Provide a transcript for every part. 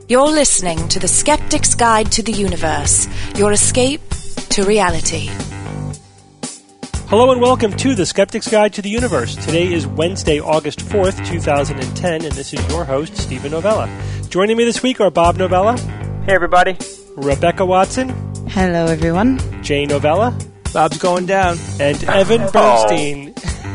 You're listening to The Skeptic's Guide to the Universe, your escape to reality. Hello and welcome to The Skeptic's Guide to the Universe. Today is Wednesday, August 4th, 2010, and this is your host, Stephen Novella. Joining me this week are Bob Novella. Hey, everybody. Rebecca Watson. Hello, everyone. Jay Novella. Bob's going down. And Evan Bernstein.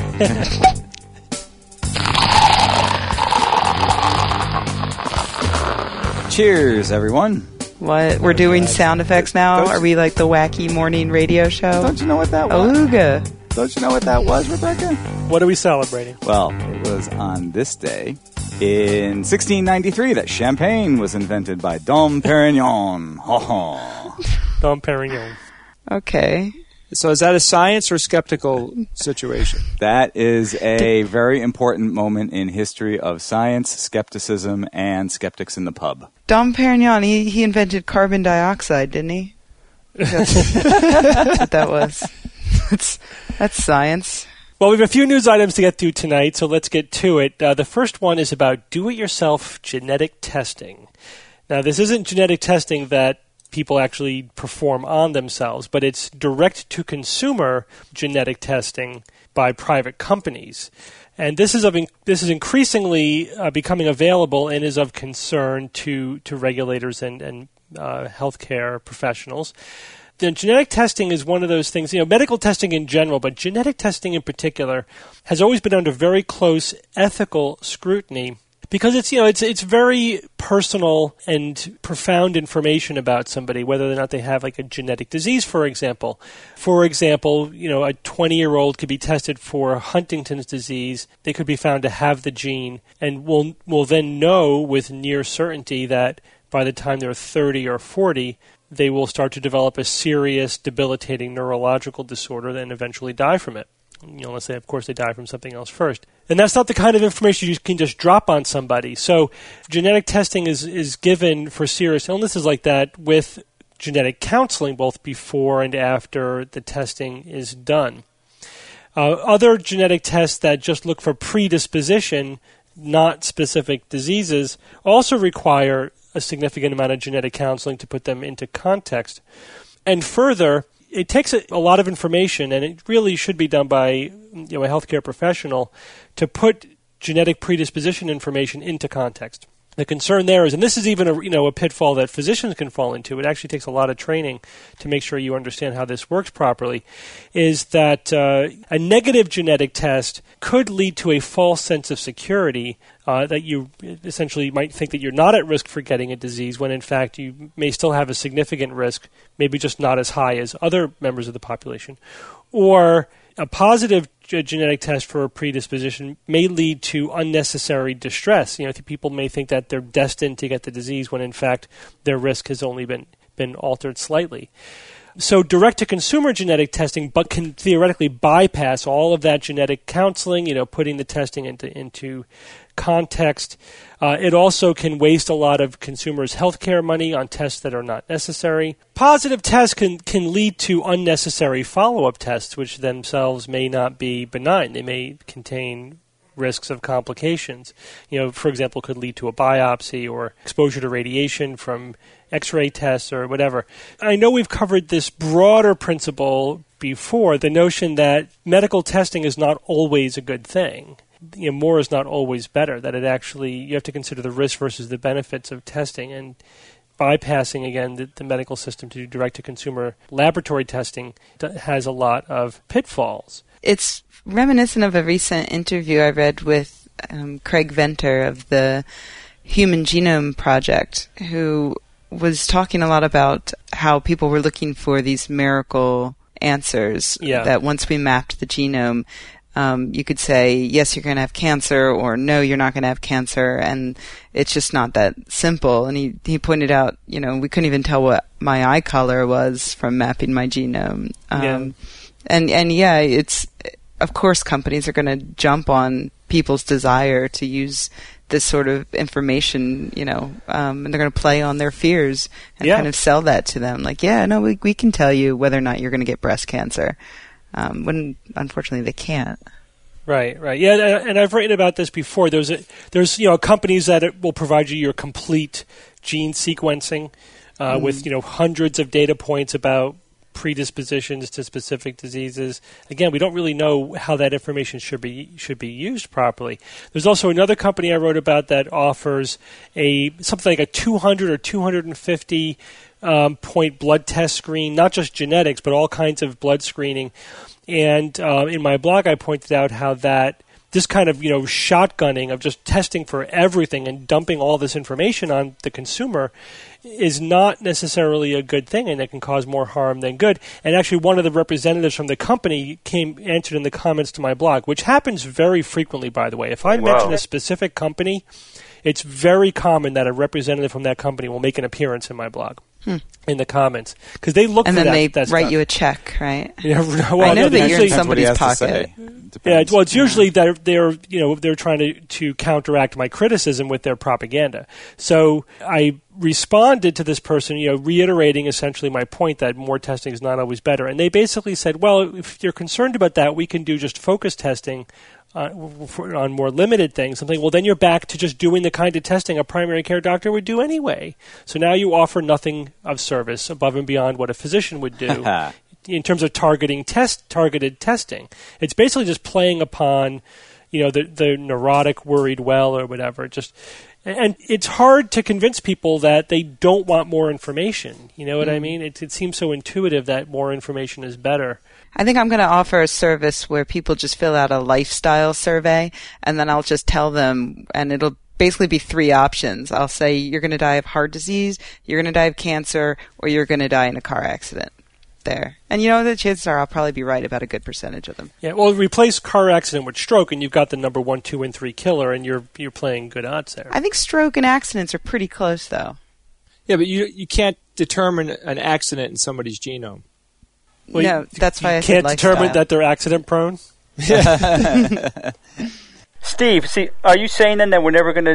Cheers, everyone. What? We're doing sound effects now? Are we like the wacky morning radio show? Don't you know what that was? Awooga. Don't you know what that was, Rebecca? What are we celebrating? Well, it was on this day in 1693 that champagne was invented by Dom Perignon. Dom Perignon. Okay. So is that a science or skeptical situation? That is a very important moment in history of science, skepticism, and skeptics in the pub. Dom Perignon, he invented carbon dioxide, didn't he? That's what that was. That's science. Well, we have a few news items to get through tonight, so let's get to it. The first one is about do-it-yourself genetic testing. Now, this isn't genetic testing that people actually perform on themselves, but it's direct-to-consumer genetic testing by private companies. And this is increasingly becoming available and is of concern to regulators and healthcare professionals. The genetic testing is one of those things, medical testing in general, but genetic testing in particular has always been under very close ethical scrutiny because it's very personal and profound information about somebody, whether or not they have like a genetic disease, for example. For example, a 20-year-old could be tested for Huntington's disease. They could be found to have the gene, and will then know with near certainty that by the time they're 30 or 40, they will start to develop a serious, debilitating neurological disorder and eventually die from it. Unless they die from something else first. And that's not the kind of information you can just drop on somebody. So genetic testing is given for serious illnesses like that with genetic counseling both before and after the testing is done. Other genetic tests that just look for predisposition, not specific diseases, also require a significant amount of genetic counseling to put them into context. And further, it takes a lot of information, and it really should be done by a healthcare professional to put genetic predisposition information into context. The concern there is, and this is even a pitfall that physicians can fall into, it actually takes a lot of training to make sure you understand how this works properly, is that a negative genetic test could lead to a false sense of security that you essentially might think that you're not at risk for getting a disease when in fact you may still have a significant risk, maybe just not as high as other members of the population. Or a positive genetic test for a predisposition may lead to unnecessary distress. People may think that they're destined to get the disease when in fact their risk has only been altered slightly. So direct-to-consumer genetic testing but can theoretically bypass all of that genetic counseling, putting the testing into context. It also can waste a lot of consumers' healthcare money on tests that are not necessary. Positive tests can lead to unnecessary follow-up tests, which themselves may not be benign. They may contain risks of complications. For example, could lead to a biopsy or exposure to radiation from X-ray tests or whatever. I know we've covered this broader principle before, the notion that medical testing is not always a good thing. More is not always better, that you have to consider the risk versus the benefits of testing, and bypassing, again, the medical system to do direct-to-consumer laboratory testing has a lot of pitfalls. It's reminiscent of a recent interview I read with Craig Venter of the Human Genome Project, who was talking a lot about how people were looking for these miracle answers, that once we mapped the genome, you could say, yes, you're going to have cancer, or no, you're not going to have cancer, and it's just not that simple. And he pointed out, we couldn't even tell what my eye color was from mapping my genome. It's, of course, companies are going to jump on people's desire to use this sort of information, and they're going to play on their fears and kind of sell that to them. Like, we can tell you whether or not you're going to get breast cancer, when unfortunately they can't. Right. Yeah, and I've written about this before. There's companies that will provide you your complete gene sequencing with hundreds of data points about predispositions to specific diseases. Again, we don't really know how that information should be used properly. There's also another company I wrote about that offers something like a 200 or 250 point blood test screen, not just genetics, but all kinds of blood screening. And in my blog, I pointed out how this kind of shotgunning of just testing for everything and dumping all this information on the consumer is not necessarily a good thing, and it can cause more harm than good. And actually, one of the representatives from the company answered in the comments to my blog, which happens very frequently, by the way. If I mention a specific company, it's very common that a representative from that company will make an appearance in my blog. In the comments, because they look and for then that. they write stuff. you a check, right? Yeah, well, I know that you're in Depends what he somebody's has to pocket. say. Yeah, Depends. well, it's usually that they're trying to counteract my criticism with their propaganda. So I responded to this person, reiterating essentially my point that more testing is not always better. And they basically said, well, if you're concerned about that, we can do just focus testing on more limited things. I'm thinking, well, then you're back to just doing the kind of testing a primary care doctor would do anyway. So now you offer nothing of service above and beyond what a physician would do in terms of targeted testing. It's basically just playing upon, the neurotic, worried well or whatever. And it's hard to convince people that they don't want more information. You know what I mean? It seems so intuitive that more information is better. I think I'm going to offer a service where people just fill out a lifestyle survey, and then I'll just tell them, and it'll basically be 3 options. I'll say you're going to die of heart disease, you're going to die of cancer, or you're going to die in a car accident. There. And the chances are I'll probably be right about a good percentage of them. Yeah, well, replace car accident with stroke, and you've got the number 1, 2, and 3 killer, and you're playing good odds there. I think stroke and accidents are pretty close, though. Yeah, but you can't determine an accident in somebody's genome. Well, no, that's why I said can't lifestyle. determine that they're accident prone. Steve, are you saying then that we're never going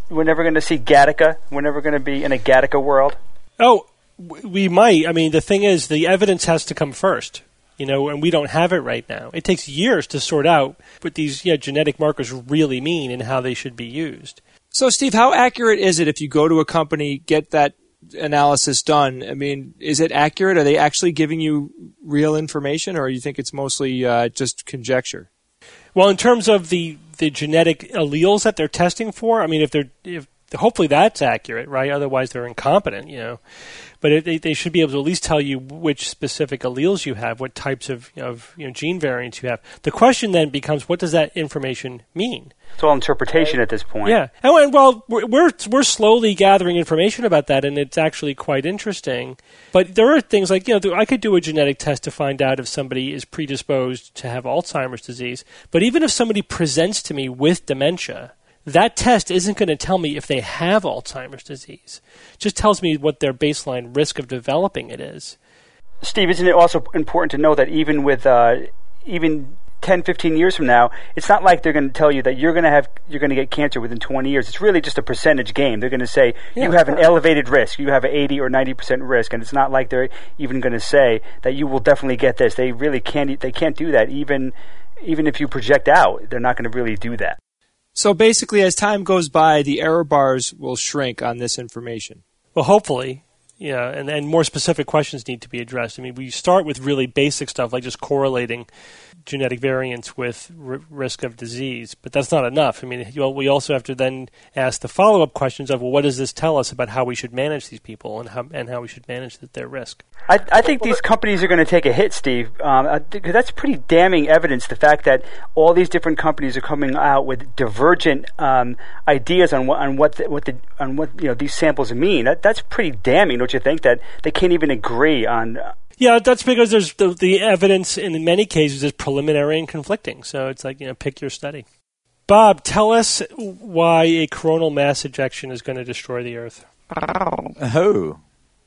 to see Gattaca? We're never going to be in a Gattaca world? Oh, we might. I mean, the thing is, the evidence has to come first, and we don't have it right now. It takes years to sort out what these genetic markers really mean and how they should be used. So, Steve, how accurate is it if you go to a company, get that analysis done? I mean, is it accurate? Are they actually giving you real information, or you think it's mostly just conjecture? Well, in terms of the genetic alleles that they're testing for, I mean, if hopefully that's accurate, right? Otherwise, they're incompetent, But they should be able to at least tell you which specific alleles you have, what types of gene variants you have. The question then becomes, what does that information mean? It's all interpretation at this point. Yeah, and well, we're slowly gathering information about that, and it's actually quite interesting. But there are things like I could do a genetic test to find out if somebody is predisposed to have Alzheimer's disease. But even if somebody presents to me with dementia, that test isn't going to tell me if they have Alzheimer's disease. It just tells me what their baseline risk of developing it is. Steve, isn't it also important to know that even with even 10, 15 years from now, it's not like they're going to tell you that you're going to get cancer within 20 years. It's really just a percentage game. They're going to say you have an elevated risk. You have an 80 or 90% risk, and it's not like they're even going to say that you will definitely get this. They really can't. They can't do that. Even if you project out, they're not going to really do that. So basically, as time goes by, the error bars will shrink on this information. Well, hopefully, and more specific questions need to be addressed. I mean, we start with really basic stuff like just correlating genetic variants with risk of disease, but that's not enough. I mean, we also have to then ask the follow-up questions of, well, what does this tell us about how we should manage these people and how we should manage their risk? I think these companies are going to take a hit, Steve. That's pretty damning evidence. The fact that all these different companies are coming out with divergent ideas on what these samples mean. That's pretty damning, don't you think? That they can't even agree on. Yeah, that's because there's the evidence in many cases is preliminary and conflicting. So it's like, pick your study. Bob, tell us why a coronal mass ejection is going to destroy the Earth. Oh.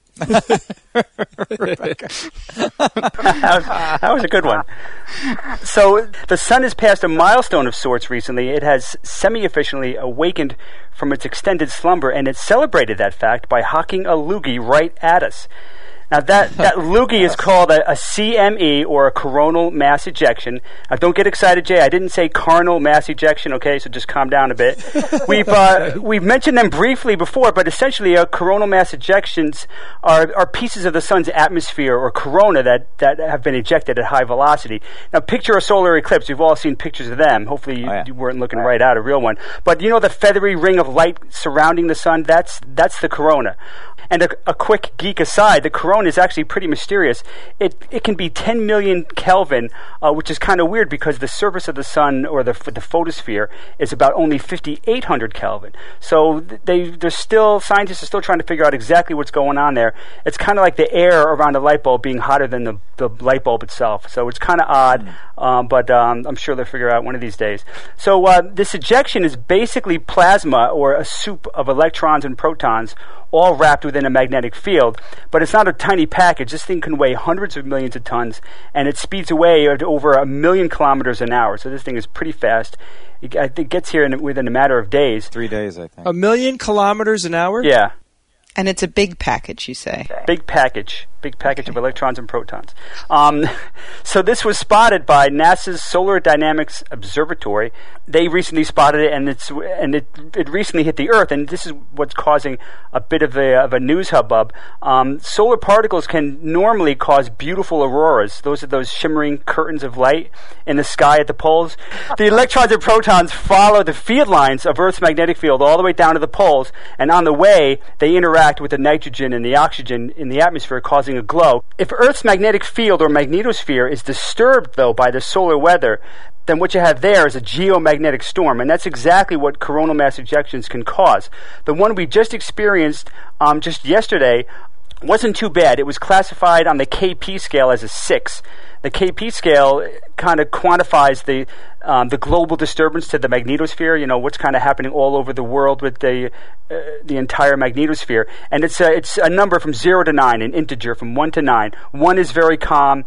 Rebecca. That was a good one. So the sun has passed a milestone of sorts recently. It has semi-officially awakened from its extended slumber, and it celebrated that fact by hocking a loogie right at us. Now, that loogie is called a CME, or a coronal mass ejection. Now, don't get excited, Jay. I didn't say carnal mass ejection, okay? So just calm down a bit. We've mentioned them briefly before, but essentially coronal mass ejections are pieces of the sun's atmosphere, or corona, that have been ejected at high velocity. Now, picture a solar eclipse. We've all seen pictures of them. Hopefully you weren't looking right at a real one. But you know the feathery ring of light surrounding the sun? That's the corona. And a quick geek aside, the corona is actually pretty mysterious. It can be 10 million Kelvin, which is kind of weird because the surface of the sun, or the photosphere, is about only 5,800 Kelvin. So scientists are still trying to figure out exactly what's going on there. It's kind of like the air around a light bulb being hotter than the light bulb itself. So it's kind of odd, but I'm sure they'll figure out one of these days. So this ejection is basically plasma, or a soup of electrons and protons, all wrapped within a magnetic field. But it's not a tiny package. This thing can weigh hundreds of millions of tons, and it speeds away at over 1 million kilometers an hour. So this thing is pretty fast. It gets here within a matter of days. 3 days, I think. 1 million kilometers an hour? Yeah. And it's a big package, you say? Big package of electrons and protons. So this was spotted by NASA's Solar Dynamics Observatory. They recently spotted it, and it recently hit the Earth, and this is what's causing a bit of a news hubbub. Solar particles can normally cause beautiful auroras. Those are those shimmering curtains of light in the sky at the poles. The electrons and protons follow the field lines of Earth's magnetic field all the way down to the poles, and on the way, they interact with the nitrogen and the oxygen in the atmosphere, causing a glow. If Earth's magnetic field, or magnetosphere, is disturbed, though, by the solar weather, then what you have there is a geomagnetic storm, and that's exactly what coronal mass ejections can cause. The one we just experienced just yesterday wasn't too bad. It was classified on the KP scale as a 6. The KP scale kind of quantifies the global disturbance to the magnetosphere. You know what's kind of happening all over the world with the entire magnetosphere, and it's a number from 0 to 9, an integer from 1 to 9. 1 is very calm.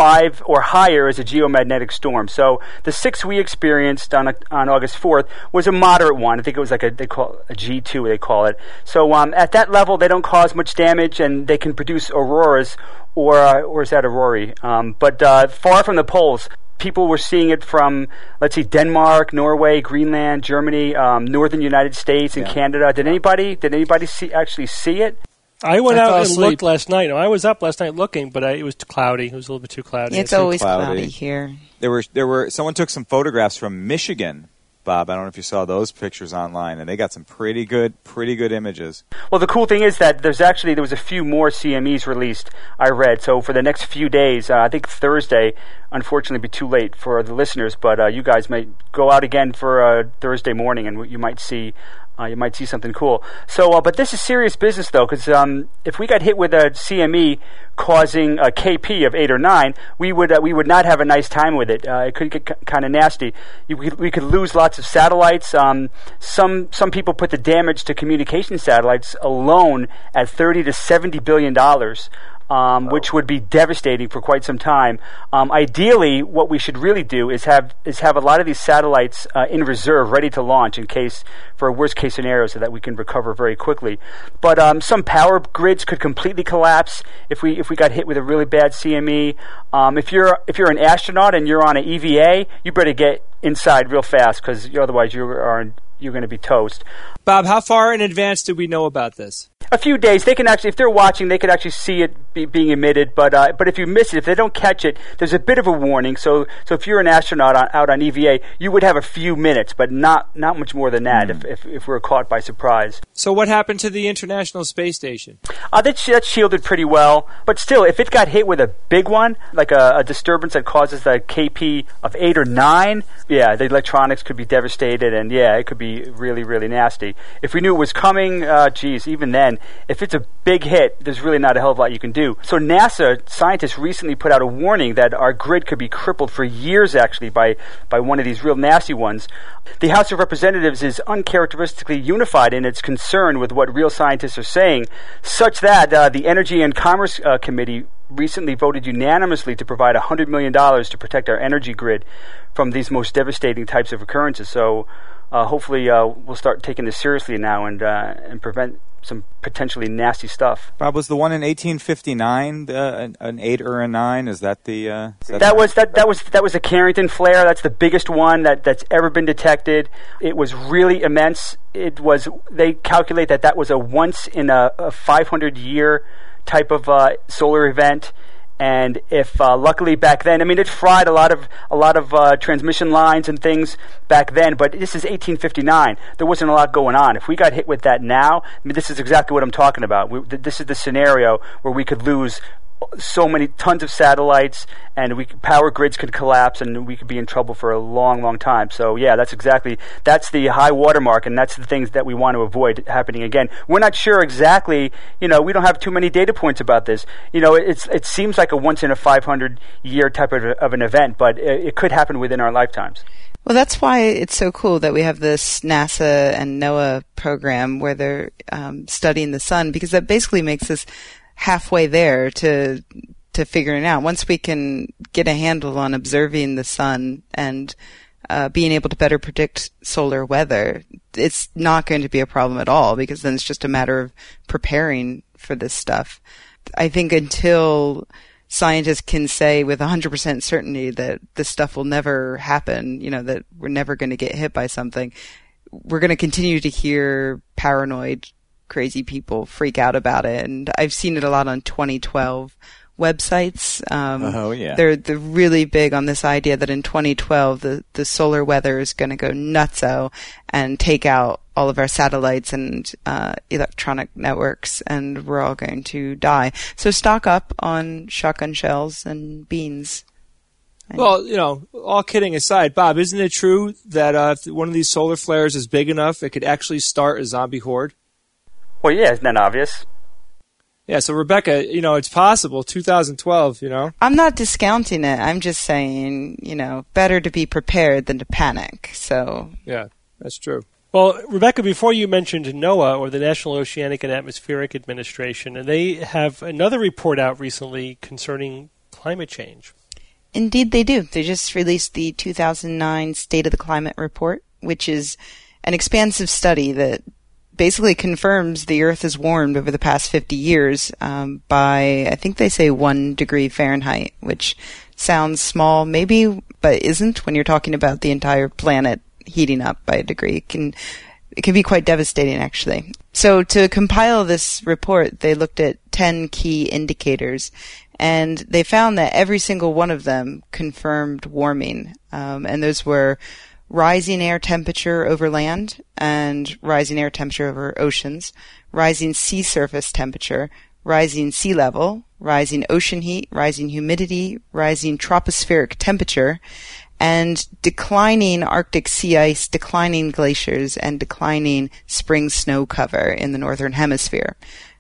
5 or higher is a geomagnetic storm. So the 6 we experienced on August 4th was a moderate one. I think it was like they call it a G2. They call it. So at that level, they don't cause much damage, and they can produce auroras. Or is that Aurora? But far from the poles. People were seeing it from, let's see, Denmark, Norway, Greenland, Germany, northern United States, and Canada. Did anybody actually see it? I went out and looked last night. No, I was up last night looking, but it was cloudy. It was a little bit too cloudy. It's always cloudy here. There were. Someone took some photographs from Michigan, Bob. I don't know if you saw those pictures online, and they got some pretty good images. Well, the cool thing is that there was a few more CMEs released, I read. So for the next few days, I think Thursday, unfortunately be too late for the listeners, but you guys might go out again for Thursday morning, and you might see something cool. So, but this is serious business, though, because if we got hit with a CME causing a KP of 8 or 9, we would not have a nice time with it. It could get kind of nasty. We could lose lots of satellites. Some people put the damage to communication satellites alone at $30 to $70 billion. Which would be devastating for quite some time. Ideally, what we should really do is have a lot of these satellites in reserve, ready to launch in case for a worst case scenario, so that we can recover very quickly. But some power grids could completely collapse if we got hit with a really bad CME. If you're an astronaut and you're on an EVA, you better get inside real fast, because otherwise you're going to be toast. Bob, how far in advance did we know about this? A few days. They can actually, if they're watching, they could actually see it being emitted. But if you miss it, if they don't catch it, there's a bit of a warning. So if you're an astronaut out on EVA, you would have a few minutes, but not much more than that if we're caught by surprise. So what happened to the International Space Station? That's shielded pretty well. But still, if it got hit with a big one, like a disturbance that causes a KP of 8 or 9, the electronics could be devastated, and it could be really, really nasty. If we knew it was coming, even then, if it's a big hit, there's really not a hell of a lot you can do. So NASA scientists recently put out a warning that our grid could be crippled for years, actually, by one of these real nasty ones. The House of Representatives is uncharacteristically unified in its concern with what real scientists are saying, such that the Energy and Commerce Committee recently voted unanimously to provide $100 million to protect our energy grid from these most devastating types of occurrences. So hopefully we'll start taking this seriously now and prevent some potentially nasty stuff. Bob, was the one in 1859 an 8 or a 9? Is that the? That was a Carrington flare. That's the biggest one that's ever been detected. It was really immense. They calculate that was a once in a 500-year type of solar event. And if luckily back then, I mean, it fried a lot of transmission lines and things back then. But this is 1859. There wasn't a lot going on. If we got hit with that now, I mean, this is exactly what I'm talking about. This is the scenario where we could lose so many tons of satellites, and power grids could collapse, and we could be in trouble for a long, long time. So yeah, that's the high watermark, and that's the things that we want to avoid happening again. We're not sure exactly. We don't have too many data points about this. It seems like a once in a 500-year type of an event, but it could happen within our lifetimes. Well, that's why it's so cool that we have this NASA and NOAA program where they're studying the sun, because that basically makes us halfway there to figuring out. Once we can get a handle on observing the sun and being able to better predict solar weather, it's not going to be a problem at all, because then it's just a matter of preparing for this stuff. I think until scientists can say with 100% certainty that this stuff will never happen, that we're never going to get hit by something, we're going to continue to hear paranoid, crazy people freak out about it. And I've seen it a lot on 2012 websites. They're really big on this idea that in 2012 the solar weather is going to go nutso and take out all of our satellites and electronic networks, and we're all going to die. So stock up on shotgun shells and beans. Well, all kidding aside, Bob, isn't it true that if one of these solar flares is big enough, it could actually start a zombie horde? Well, yeah, isn't that obvious? Yeah, so Rebecca, it's possible, 2012, I'm not discounting it. I'm just saying, better to be prepared than to panic. So yeah, that's true. Well, Rebecca, before you mentioned NOAA, or the National Oceanic and Atmospheric Administration, and they have another report out recently concerning climate change. Indeed they do. They just released the 2009 State of the Climate Report, which is an expansive study that basically confirms the Earth has warmed over the past 50 years by, I think they say 1 degree Fahrenheit, which sounds small maybe, but isn't when you're talking about the entire planet heating up by a degree. It can be quite devastating, actually. So to compile this report, they looked at 10 key indicators, and they found that every single one of them confirmed warming. And those were rising air temperature over land and rising air temperature over oceans, rising sea surface temperature, rising sea level, rising ocean heat, rising humidity, rising tropospheric temperature, and declining Arctic sea ice, declining glaciers, and declining spring snow cover in the northern hemisphere.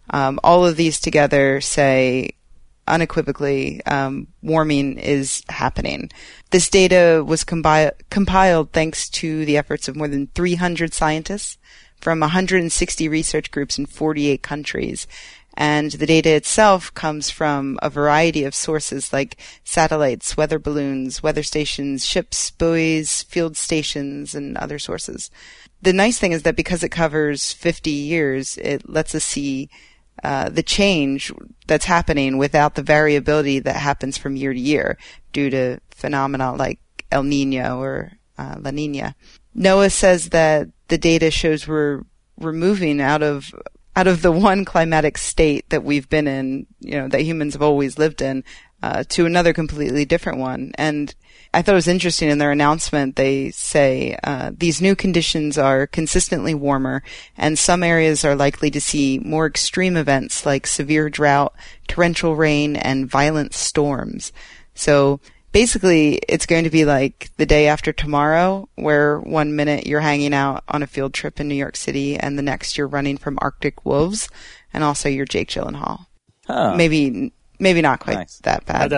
All of these together say unequivocally warming is happening. This data was compiled thanks to the efforts of more than 300 scientists from 160 research groups in 48 countries. And the data itself comes from a variety of sources like satellites, weather balloons, weather stations, ships, buoys, field stations, and other sources. The nice thing is that because it covers 50 years, it lets us see the change that's happening without the variability that happens from year to year due to phenomena like El Nino or La Nina. NOAA says that the data shows we're moving out of the one climatic state that we've been in, that humans have always lived in, to another completely different one. And I thought it was interesting in their announcement, they say, these new conditions are consistently warmer, and some areas are likely to see more extreme events like severe drought, torrential rain, and violent storms. So basically, it's going to be like the day after tomorrow, where 1 minute you're hanging out on a field trip in New York City, and the next you're running from Arctic wolves, and also you're Jake Gyllenhaal. Huh. Maybe not quite that bad.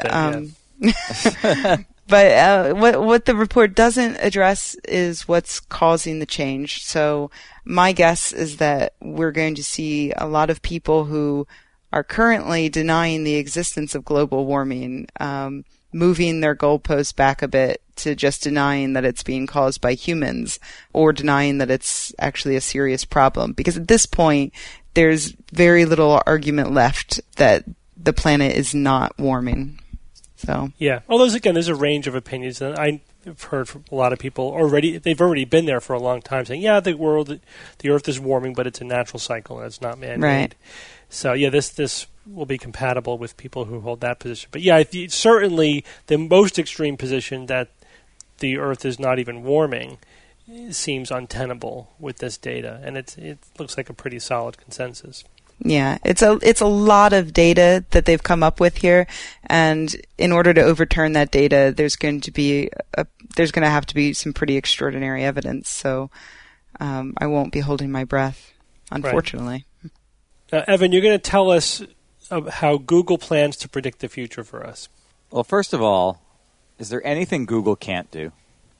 But what the report doesn't address is what's causing the change. So my guess is that we're going to see a lot of people who are currently denying the existence of global warming, moving their goalposts back a bit to just denying that it's being caused by humans or denying that it's actually a serious problem. Because at this point, there's very little argument left that the planet is not warming. So yeah. Well, there's a range of opinions, and I've heard from a lot of people already. They've already been there for a long time, saying, "Yeah, the Earth is warming, but it's a natural cycle and it's not man-made." Right. So yeah, this will be compatible with people who hold that position. But yeah, certainly the most extreme position that the Earth is not even warming seems untenable with this data, and it looks like a pretty solid consensus. Yeah, it's a lot of data that they've come up with here, and in order to overturn that data, there's going to have to be some pretty extraordinary evidence. So I won't be holding my breath, unfortunately. Right. Evan, you're going to tell us how Google plans to predict the future for us. Well, first of all, is there anything Google can't do?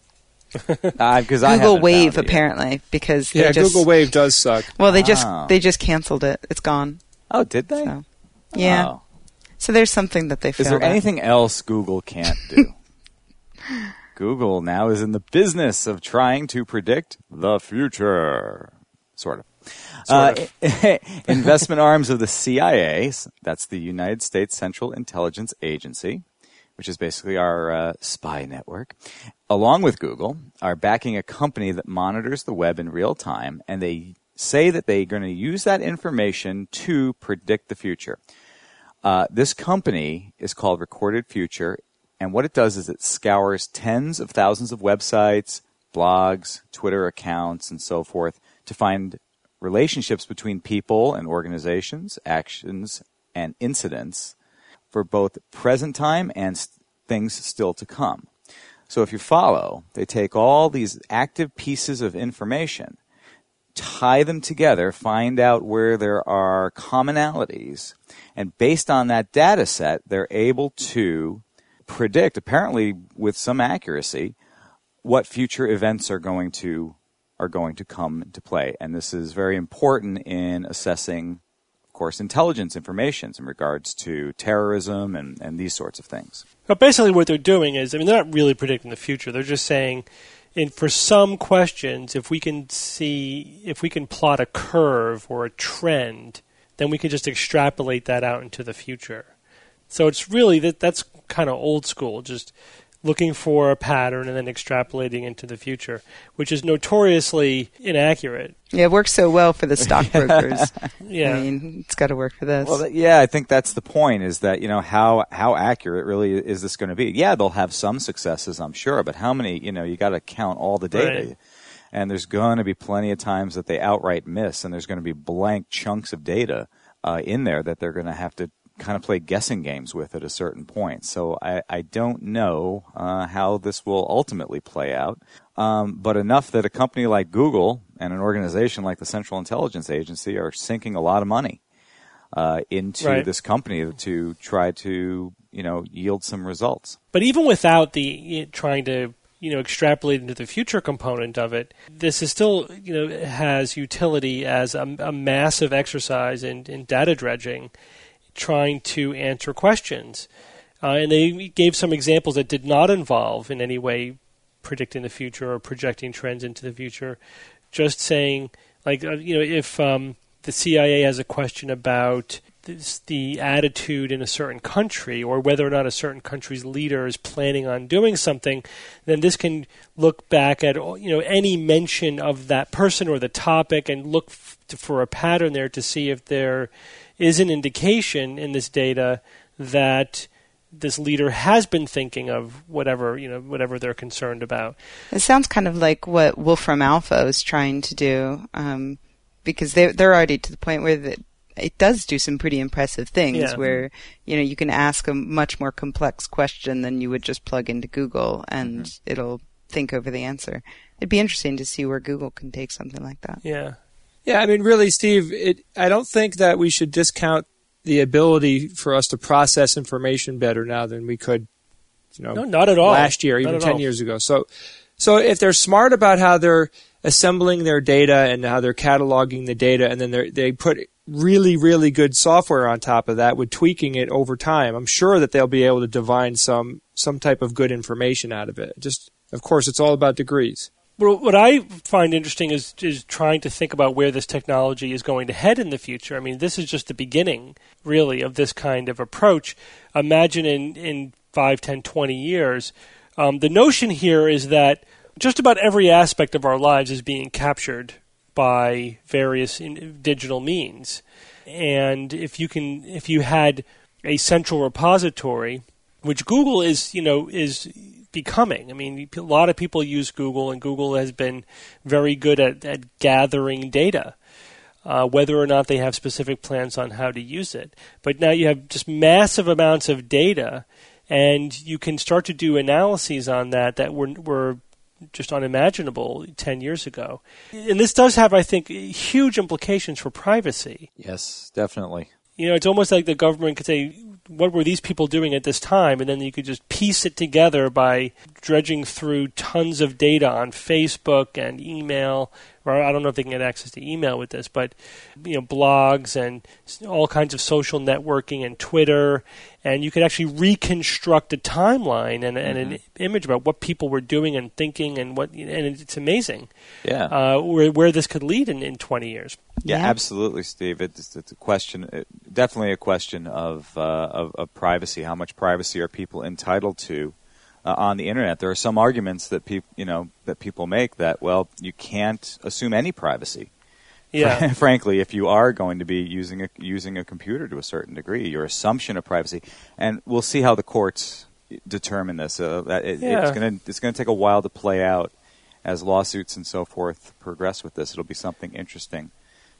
Google Wave, apparently, because Google Wave does suck. Well, they just canceled it. It's gone. Oh, did they? So, yeah. Oh. So there's something that they Is failed there at. anything else Google can't do? Google now is in the business of trying to predict the future. Sort of. Investment arms of the CIA, that's the United States Central Intelligence Agency, which is basically our spy network, along with Google, are backing a company that monitors the web in real time, and they say that they're going to use that information to predict the future. This company is called Recorded Future, and what it does is it scours tens of thousands of websites, blogs, Twitter accounts, and so forth to find relationships between people and organizations, actions, and incidents for both present time and things still to come. So if you follow, they take all these active pieces of information, tie them together, find out where there are commonalities, and based on that data set, they're able to predict, apparently with some accuracy, what future events are going to come into play. And this is very important in assessing, of course, intelligence information in regards to terrorism and these sorts of things. But basically what they're doing is, they're not really predicting the future. They're just saying, for some questions, if we can plot a curve or a trend, then we can just extrapolate that out into the future. So it's really, that's kind of old school, just looking for a pattern and then extrapolating into the future, which is notoriously inaccurate. Yeah, it works so well for the stockbrokers. Yeah. I mean, it's got to work for this. Well, I think that's the point, is that, how accurate really is this going to be? Yeah, they'll have some successes, I'm sure, but how many, you got to count all the data. Right. And there's going to be plenty of times that they outright miss, and there's going to be blank chunks of data in there that they're going to have to kind of play guessing games with at a certain point. So I don't know how this will ultimately play out, but enough that a company like Google and an organization like the Central Intelligence Agency are sinking a lot of money into this company to try to yield some results. But even without the trying to extrapolate into the future component of it, this is still has utility as a massive exercise in data dredging, trying to answer questions. And they gave some examples that did not involve in any way predicting the future or projecting trends into the future. Just saying, if the CIA has a question about the attitude in a certain country, or whether or not a certain country's leader is planning on doing something, then this can look back at any mention of that person or the topic and look for a pattern there to see if there is an indication in this data that this leader has been thinking of whatever they're concerned about. It sounds kind of like what Wolfram Alpha is trying to do, because they're already to the point where it does do some pretty impressive things, where you can ask a much more complex question than you would just plug into Google, and it'll think over the answer. It'd be interesting to see where Google can take something like that. Yeah. Yeah, I mean, really, Steve, I don't think that we should discount the ability for us to process information better now than we could, no, not at all. Last year, even 10 years ago. So if they're smart about how they're assembling their data and how they're cataloging the data, and then they put really, really good software on top of that with tweaking it over time, I'm sure that they'll be able to divine some type of good information out of it. Just, of course, it's all about degrees. What I find interesting is trying to think about where this technology is going to head in the future. I mean, this is just the beginning, really, of this kind of approach. Imagine in 5, 10, 20 years. The notion here is that just about every aspect of our lives is being captured by various digital means. And if you had a central repository, which Google is becoming. I mean, a lot of people use Google, and Google has been very good at gathering data, whether or not they have specific plans on how to use it. But now you have just massive amounts of data, and you can start to do analyses on that were just unimaginable 10 years ago. And this does have, I think, huge implications for privacy. Yes, definitely. It's almost like the government could say, what were these people doing at this time? And then you could just piece it together by dredging through tons of data on Facebook and email. Or I don't know if they can get access to email with this, but blogs and all kinds of social networking and Twitter. And you could actually reconstruct a timeline and an image about what people were doing and thinking and it's amazing. Yeah. Where this could lead in 20 years. Yeah, absolutely, Steve. It's a question, definitely a question of privacy. How much privacy are people entitled to on the internet? There are some arguments that people make that you can't assume any privacy. Yeah. Frankly, if you are going to be using a computer to a certain degree, your assumption of privacy, and we'll see how the courts determine this. It's going to take a while to play out as lawsuits and so forth progress with this. It'll be something interesting.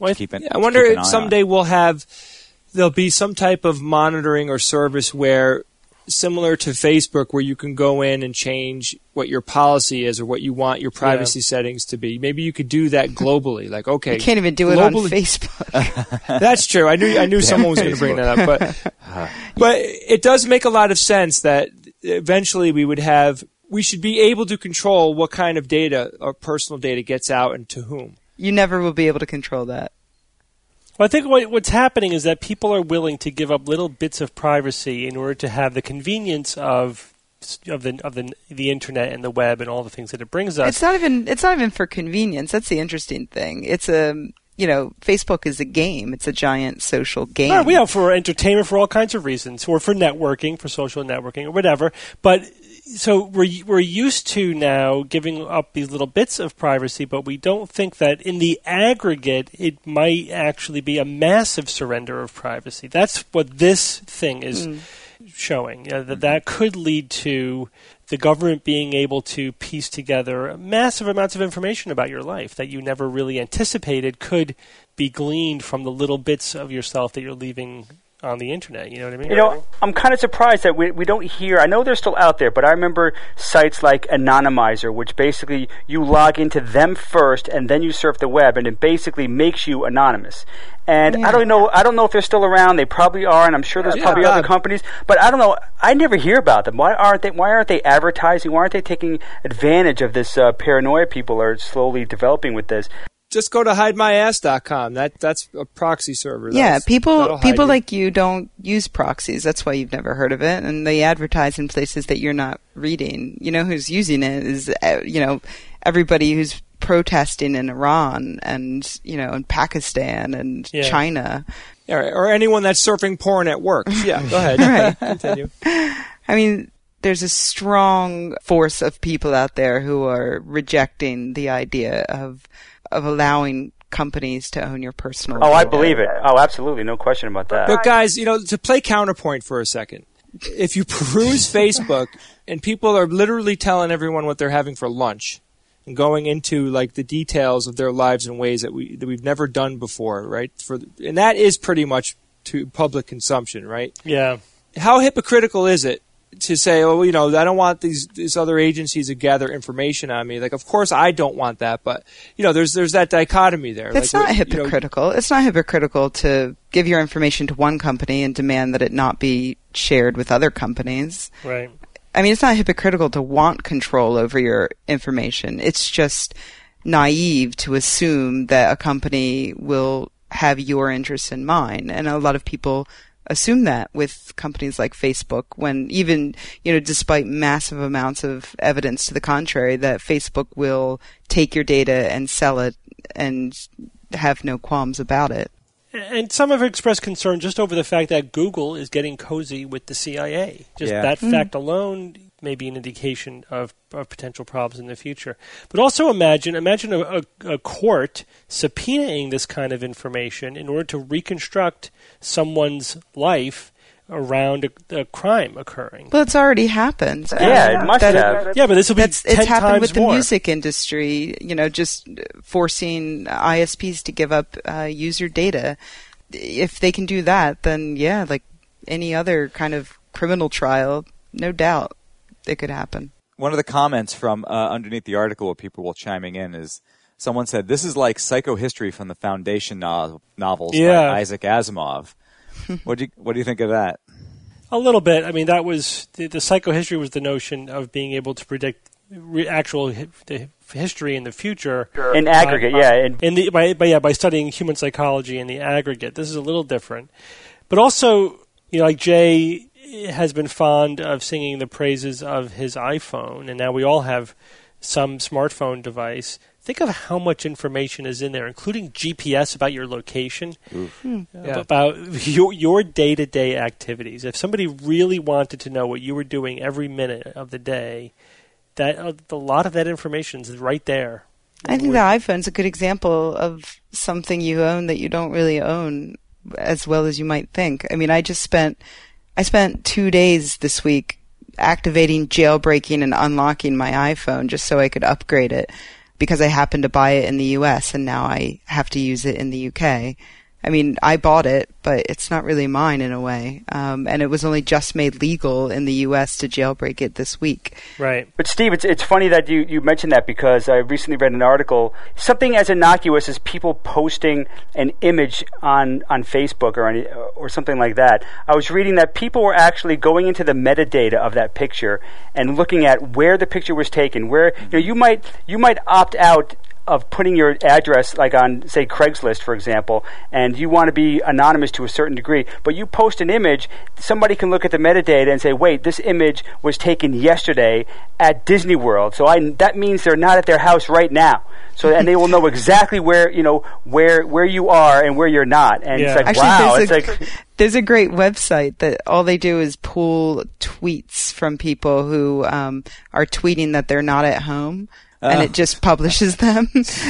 I wonder if someday there'll be some type of monitoring or service where, similar to Facebook, where you can go in and change what your policy is or what you want your privacy settings to be. Maybe you could do that globally. Like, okay, you can't even do it on Facebook. That's true. I knew someone was going to bring that up, but it does make a lot of sense that eventually we should be able to control what kind of data or personal data gets out and to whom. You never will be able to control that. Well, I think what's happening is that people are willing to give up little bits of privacy in order to have the convenience of the internet and the web and all the things that it brings us. It's not even for convenience. That's the interesting thing. It's Facebook is a game. It's a giant social game. Right, for entertainment, for all kinds of reasons, or for networking, for social networking, or whatever. But so we're used to now giving up these little bits of privacy, but we don't think that in the aggregate it might actually be a massive surrender of privacy. That's what this thing is showing. That could lead to the government being able to piece together massive amounts of information about your life that you never really anticipated could be gleaned from the little bits of yourself that you're leaving on the internet. You know what I mean? I'm kind of surprised that we don't hear. I know they're still out there, but I remember sites like Anonymizer, which basically you log into them first and then you surf the web, and it basically makes you anonymous. And I don't know if they're still around. They probably are, and I'm sure there's probably other companies. But I don't know. I never hear about them. Why aren't they advertising? Why aren't they taking advantage of this paranoia people are slowly developing with this? Just go to hidemyass.com. That's a proxy server. People like you don't use proxies. That's why you've never heard of it. And they advertise in places that you're not reading. You know who's using it is, everybody who's protesting in Iran and, in Pakistan and China. Yeah, or anyone that's surfing porn at work. Yeah, go ahead. Right. Continue. I mean, there's a strong force of people out there who are rejecting the idea of allowing companies to own your personal data. I believe it. Oh, absolutely. No question about that. But guys, to play counterpoint for a second, if you peruse Facebook and people are literally telling everyone what they're having for lunch and going into like the details of their lives in ways that we've never done before, right? And that is pretty much to public consumption, right? Yeah. How hypocritical is it to say, I don't want these other agencies to gather information on me. Like, of course I don't want that, but, there's that dichotomy there. It's not hypocritical. It's not hypocritical to give your information to one company and demand that it not be shared with other companies. Right. I mean, it's not hypocritical to want control over your information. It's just naive to assume that a company will have your interests in mind. And a lot of people assume that with companies like Facebook, when even, despite massive amounts of evidence to the contrary, that Facebook will take your data and sell it and have no qualms about it. And some have expressed concern just over the fact that Google is getting cozy with the CIA. Just that fact alone may be an indication of potential problems in the future. But also imagine a court subpoenaing this kind of information in order to reconstruct someone's life around a crime occurring. Well, it's already happened. Yeah, it must have. Yeah, but this will be 10 times more. It's happened with the music industry, just forcing ISPs to give up user data. If they can do that, then like any other kind of criminal trial, no doubt it could happen. One of the comments from underneath the article where people were chiming in is someone said, this is like psychohistory from the Foundation novels by Isaac Asimov. What do you think of that? A little bit. I mean, that was the psychohistory was the notion of being able to predict actual history in the future in aggregate. By studying human psychology in the aggregate. This is a little different, but also, like Jay has been fond of singing the praises of his iPhone, and now we all have some smartphone device. Think of how much information is in there, including GPS about your location, about your day-to-day activities. If somebody really wanted to know what you were doing every minute of the day, a lot of that information is right there. I think the iPhone's a good example of something you own that you don't really own as well as you might think. I mean, I spent 2 days this week activating, jailbreaking, and unlocking my iPhone just so I could upgrade it, because I happened to buy it in the U.S. and now I have to use it in the U.K. I mean, I bought it, but it's not really mine in a way. And it was only just made legal in the U.S. to jailbreak it this week. Right. But Steve, it's funny that you mentioned that, because I recently read an article, something as innocuous as people posting an image on Facebook or something like that. I was reading that people were actually going into the metadata of that picture and looking at where the picture was taken. Where you might opt out of putting your address, like on, say, Craigslist, for example, and you want to be anonymous to a certain degree, but you post an image, somebody can look at the metadata and say, wait, this image was taken yesterday at Disney World, so that means they're not at their house right now. So, and they will know exactly where you are and where you're not. And it's like, actually, wow. There's a great website that all they do is pull tweets from people who are tweeting that they're not at home. And it just publishes them.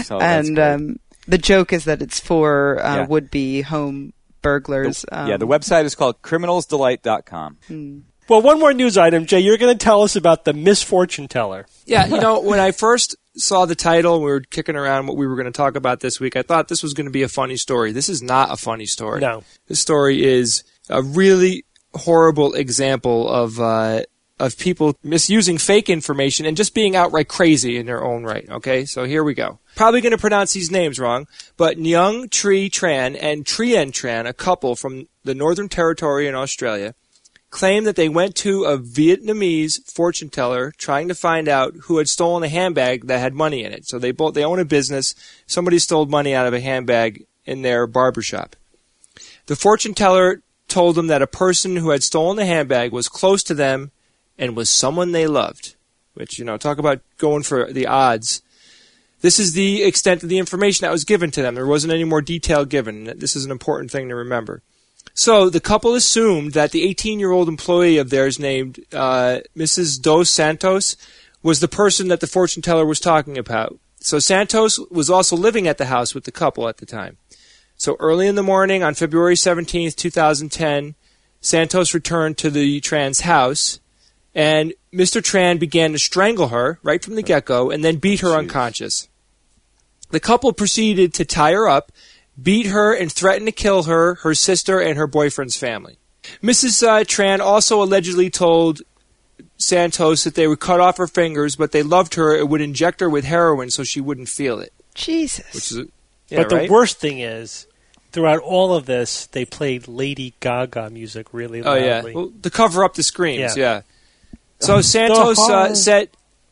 And the joke is that it's for would-be home burglars. The website is called criminalsdelight.com. Well, one more news item, Jay. You're going to tell us about the misfortune teller. Yeah, when I first saw the title, we were kicking around what we were going to talk about this week, I thought this was going to be a funny story. This is not a funny story. No. This story is a really horrible example of people misusing fake information and just being outright crazy in their own right. Okay, so here we go. Probably going to pronounce these names wrong, but Nguyen Tri Tran and Trien Tran, a couple from the Northern Territory in Australia, claimed that they went to a Vietnamese fortune teller trying to find out who had stolen a handbag that had money in it. So they own a business. Somebody stole money out of a handbag in their barbershop. The fortune teller told them that a person who had stolen the handbag was close to them and was someone they loved, which, talk about going for the odds. This is the extent of the information that was given to them. There wasn't any more detail given. This is an important thing to remember. So the couple assumed that the 18-year-old employee of theirs named Mrs. Dos Santos was the person that the fortune teller was talking about. So Santos was also living at the house with the couple at the time. So early in the morning on February 17th, 2010, Santos returned to the Tran's house, and Mr. Tran began to strangle her right from the get-go and then beat her unconscious. The couple proceeded to tie her up, beat her, and threaten to kill her, her sister, and her boyfriend's family. Mrs. Tran also allegedly told Santos that they would cut off her fingers, but they loved her and would inject her with heroin so she wouldn't feel it. Jesus. Which is but the worst thing is, throughout all of this, they played Lady Gaga music really loudly. Oh, yeah. Well, to cover up the screams, yeah. So Santos said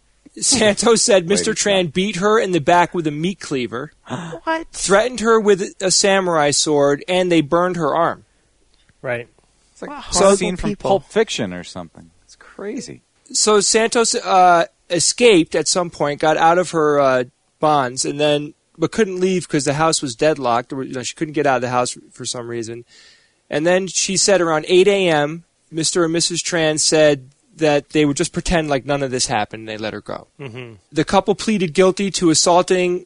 Mr. Tran beat her in the back with a meat cleaver. What? Threatened her with a samurai sword, and they burned her arm. Right. It's like Horrible a scene from people. Pulp Fiction or something. It's crazy. So Santos escaped at some point, got out of her bonds, and then but couldn't leave because the house was deadlocked. She couldn't get out of the house for some reason. And then she said around 8 a.m., Mr. and Mrs. Tran said that they would just pretend like none of this happened and they let her go. Mm-hmm. The couple pleaded guilty to assaulting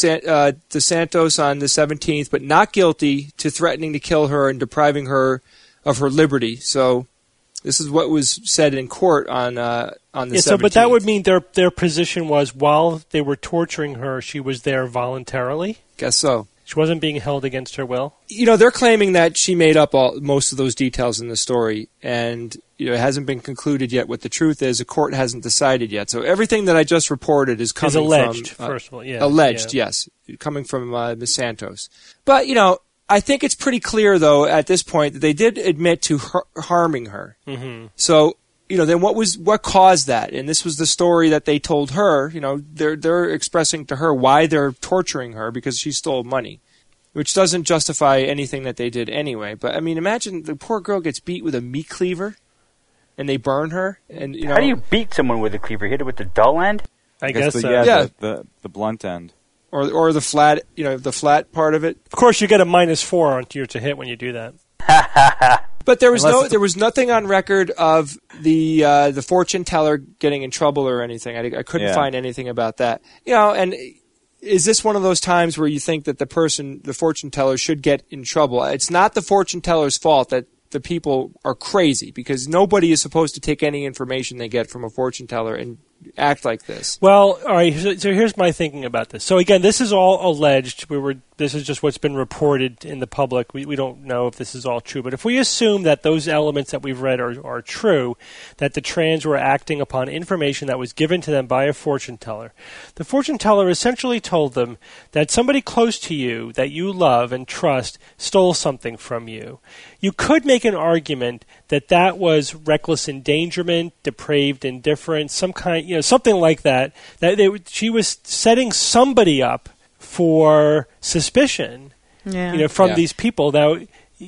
De Santos on the 17th, but not guilty to threatening to kill her and depriving her of her liberty. So this is what was said in court on the 17th. So, but that would mean their position was while they were torturing her, she was there voluntarily? Guess so. She wasn't being held against her will? They're claiming that she made up most of those details in the story, and it hasn't been concluded yet what the truth is. The court hasn't decided yet. So everything that I just reported is coming alleged, from... first of all, yeah. Alleged, yeah. yes, coming from Ms. Santos. But, I think it's pretty clear, though, at this point, that they did admit to harming her. Mm-hmm. So, then what caused that? And this was the story that they told her. They're expressing to her why they're torturing her because she stole money, which doesn't justify anything that they did anyway. But I mean, imagine the poor girl gets beat with a meat cleaver, and they burn her. And how do you beat someone with a cleaver? Hit it with the dull end? I guess so. The blunt end. Or the flat, the flat part of it. Of course, you get a -4 on your to hit when you do that. But there was nothing on record of the fortune teller getting in trouble or anything. I couldn't find anything about that. And is this one of those times where you think that the fortune teller, should get in trouble? It's not the fortune teller's fault that the people are crazy, because nobody is supposed to take any information they get from a fortune teller and act like this. Well, all right, so here's my thinking about this. So again, this is all alleged. This is just what's been reported in the public. We don't know if this is all true. But if we assume that those elements that we've read are true, that the trans were acting upon information that was given to them by a fortune teller, the fortune teller essentially told them that somebody close to you that you love and trust stole something from you. You could make an argument that was reckless endangerment, depraved indifference, some kind, something like that. She was setting somebody up for suspicion, from these people. Now,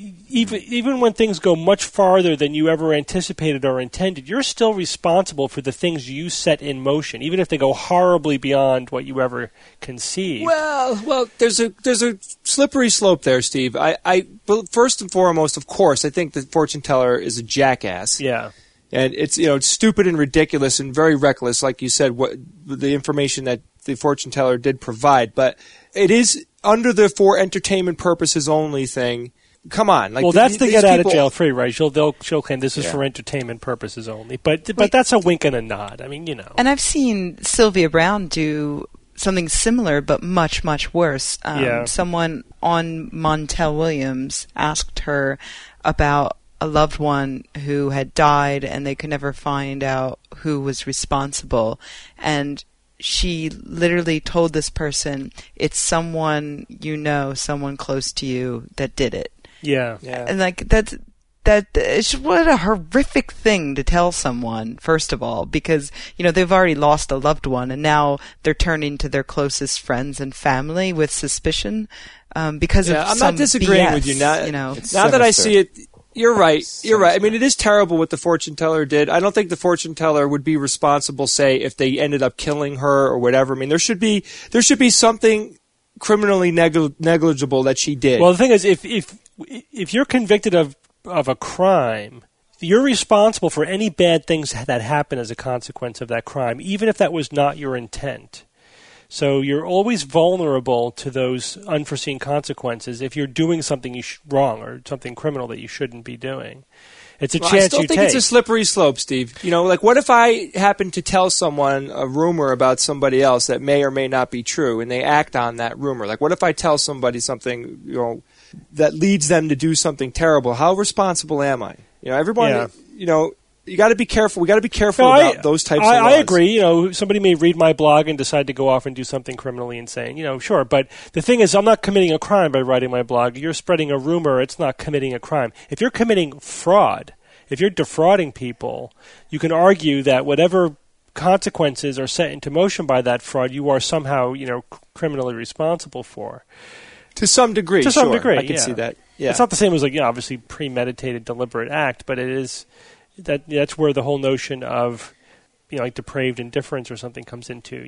even when things go much farther than you ever anticipated or intended, you're still responsible for the things you set in motion, even if they go horribly beyond what you ever conceived. Well, there's a slippery slope there, Steve. But first and foremost, of course, I think the fortune teller is a jackass. Yeah. And it's stupid and ridiculous and very reckless, like you said, what the information that the fortune teller did provide. But it is under the for entertainment purposes only thing. Come on, well, that's to get out of jail free, right? She'll claim this is for entertainment purposes only. But that's a wink and a nod. I mean, And I've seen Sylvia Browne do something similar, but much, much worse. Someone on Montel Williams asked her about a loved one who had died, and they could never find out who was responsible. And she literally told this person, it's someone someone close to you that did it. Yeah. And it's what a horrific thing to tell someone, first of all, because, they've already lost a loved one, and now they're turning to their closest friends and family with suspicion, because of I'm some not disagreeing BS, with you. Now sinister. That I see it, you're right. You're right. I mean, it is terrible what the fortune teller did. I don't think the fortune teller would be responsible, say, if they ended up killing her or whatever. I mean, there should be something criminally negligible that she did. Well, the thing is, if you're convicted of a crime, you're responsible for any bad things that happen as a consequence of that crime, even if that was not your intent. So you're always vulnerable to those unforeseen consequences if you're doing something wrong or something criminal that you shouldn't be doing. It's a chance you take. I still think it's a slippery slope, Steve. What if I happen to tell someone a rumor about somebody else that may or may not be true, and they act on that rumor? Like, what if I tell somebody something, that leads them to do something terrible? How responsible am I? Everyone, you got to be careful. We got to be careful about those types of laws. I agree. Somebody may read my blog and decide to go off and do something criminally insane. Sure. But the thing is, I'm not committing a crime by writing my blog. You're spreading a rumor. It's not committing a crime. If you're committing fraud, if you're defrauding people, you can argue that whatever consequences are set into motion by that fraud, you are somehow, criminally responsible for. To some degree, To some sure. degree, I can yeah. see that. Yeah. It's not the same as obviously premeditated, deliberate act, but it is that's where the whole notion of like depraved indifference or something comes into.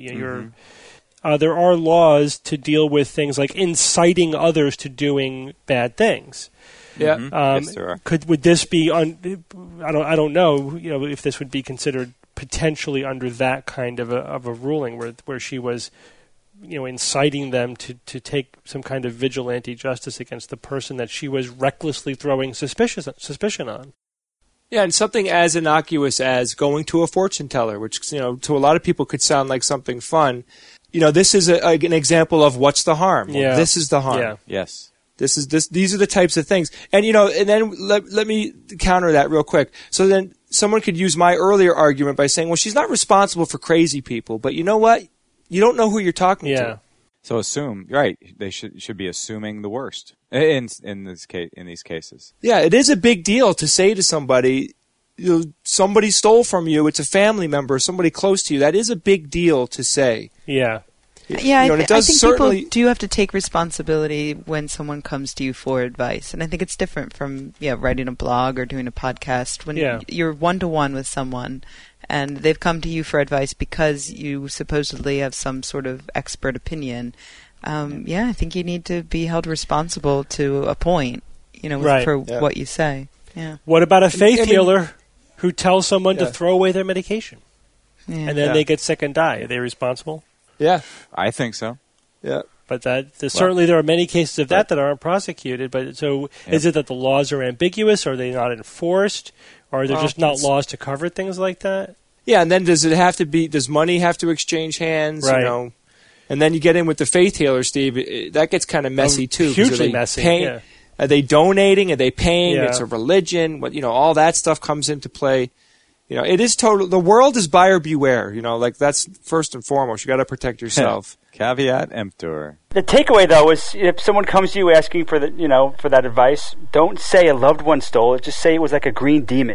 There are laws to deal with things like inciting others to doing bad things. Yeah. Yes, there are. Would this be I don't know. If this would be considered potentially under that kind of a ruling where she was inciting them to take some kind of vigilante justice against the person that she was recklessly throwing suspicion on. Yeah, and something as innocuous as going to a fortune teller, which to a lot of people could sound like something fun. This is an example of what's the harm. Yeah. Well, this is the harm. Yeah. Yes. These are the types of things. And and then let me counter that real quick. So then someone could use my earlier argument by saying, well, she's not responsible for crazy people, but you know what? You don't know who you're talking to. So assume, right? They should be assuming the worst in these cases. Yeah, it is a big deal to say to somebody, somebody stole from you. It's a family member, somebody close to you. That is a big deal to say. Yeah. Yeah, and it does I think certainly people do have to take responsibility when someone comes to you for advice. And I think it's different from writing a blog or doing a podcast. When you're one-to-one with someone and they've come to you for advice because you supposedly have some sort of expert opinion, I think you need to be held responsible to a point, for what you say. Yeah. What about a faith healer who tells someone to throw away their medication and then they get sick and die? Are they responsible? Yeah, I think so. Yeah, but certainly there are many cases of that aren't prosecuted. But is it that the laws are ambiguous? Are they not enforced? Or are there just not laws to cover things like that? Yeah, and then does money have to exchange hands? Right. And then you get in with the faith healer, Steve. That gets kind of messy too. Hugely messy. Are they donating? Are they paying? Yeah. It's a religion. All that stuff comes into play. It is total. The world is buyer beware. That's first and foremost. You got to protect yourself. Caveat emptor. The takeaway, though, is if someone comes to you asking for for that advice, don't say a loved one stole it. Just say it was like a green demon.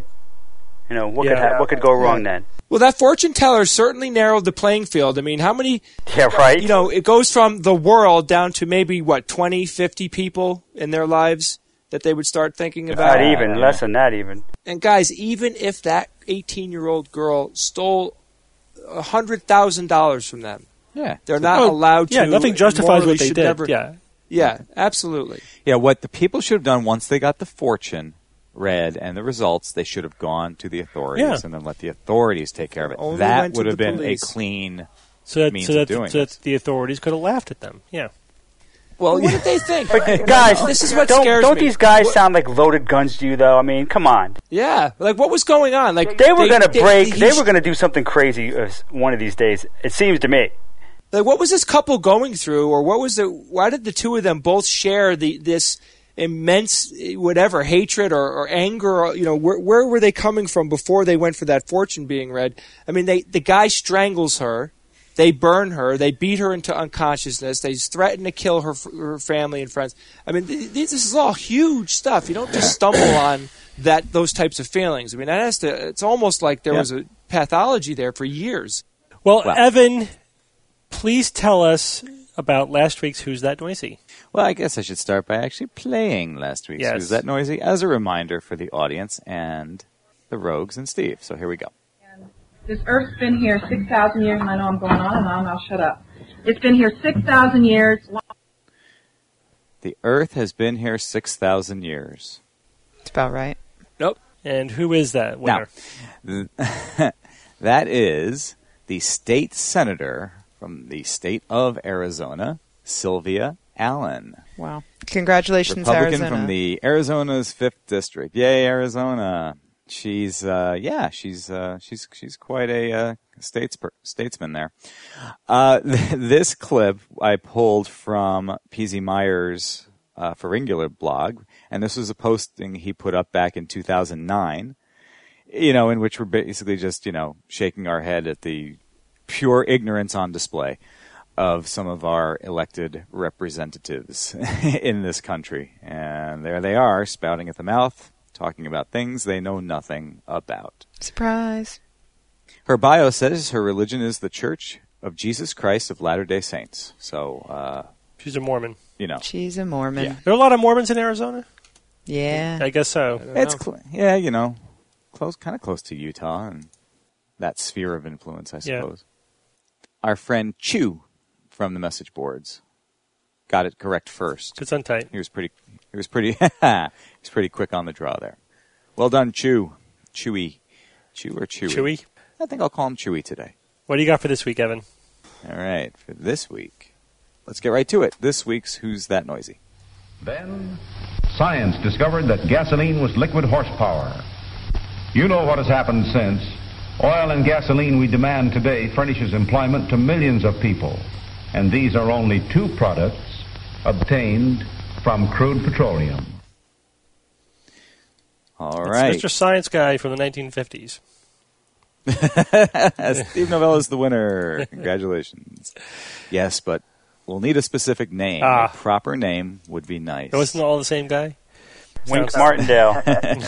What could go wrong then? Well, that fortune teller certainly narrowed the playing field. I mean, how many? Yeah, right. It goes from the world down to maybe 20, 50 people in their lives that they would start thinking about. Not even, less than that even. And guys, even if that 18-year-old girl stole $100,000 from them, they're not allowed to. Yeah, nothing justifies what they did. Yeah, absolutely. Yeah, what the people should have done once they got the fortune read and the results, they should have gone to the authorities and then let the authorities take care of it. Only that went to would have the been police. a clean means so of doing that this. the authorities could have laughed at them. Yeah. Well, what did they think? Guys, this is what scares me. Don't these guys sound like loaded guns to you, though? I mean, come on. Yeah, what was going on? They were going to break. They were going to do something crazy one of these days. It seems to me. What was this couple going through, or what was why did the two of them both share this immense hatred or anger? Or, where were they coming from before they went for that fortune being read? I mean, the guy strangles her. They burn her. They beat her into unconsciousness. They threaten to kill her family and friends. I mean, this is all huge stuff. You don't just stumble on those types of feelings. I mean, it's almost like there was a pathology there for years. Well, Evan, please tell us about last week's Who's That Noisy? Well, I guess I should start by actually playing last week's Who's That Noisy as a reminder for the audience and the Rogues and Steve. So here we go. This Earth's been here 6,000 years, and I know I'm going on and on, I'll shut up. It's been here 6,000 years. The Earth has been here 6,000 years. That's about right. Nope. And who is that winner? Now, that is the state senator from the state of Arizona, Sylvia Allen. Wow. Congratulations, Republican Arizona. from the Arizona's 5th District. Yay, Arizona. She's quite a statesman there. This clip I pulled from P.Z. Meyer's Pharyngular blog, and this was a posting he put up back in 2009, in which we're basically just, shaking our head at the pure ignorance on display of some of our elected representatives in this country. And there they are, spouting at the mouth, talking about things they know nothing about. Surprise. Her bio says her religion is the Church of Jesus Christ of Latter-day Saints. So She's a Mormon. She's a Mormon. Yeah. There are a lot of Mormons in Arizona? Yeah. I guess so. It's kind of close to Utah and that sphere of influence, I suppose. Our friend Chew from the message boards got it correct first. It's untight. He was pretty quick on the draw there. Well done, Chew. Chewy. Chew or Chewy? Chewy? I think I'll call him Chewy today. What do you got for this week, Evan? All right, for this week, let's get right to it. This week's Who's That Noisy? Then, science discovered that gasoline was liquid horsepower. You know what has happened since. Oil and gasoline we demand today furnishes employment to millions of people. And these are only two products obtained from crude petroleum. All right. It's Mr. Science Guy from the 1950s. Steve Novella's the winner. Congratulations. Yes, but we'll need a specific name. A proper name would be nice. It wasn't all the same guy? Wink Martindale.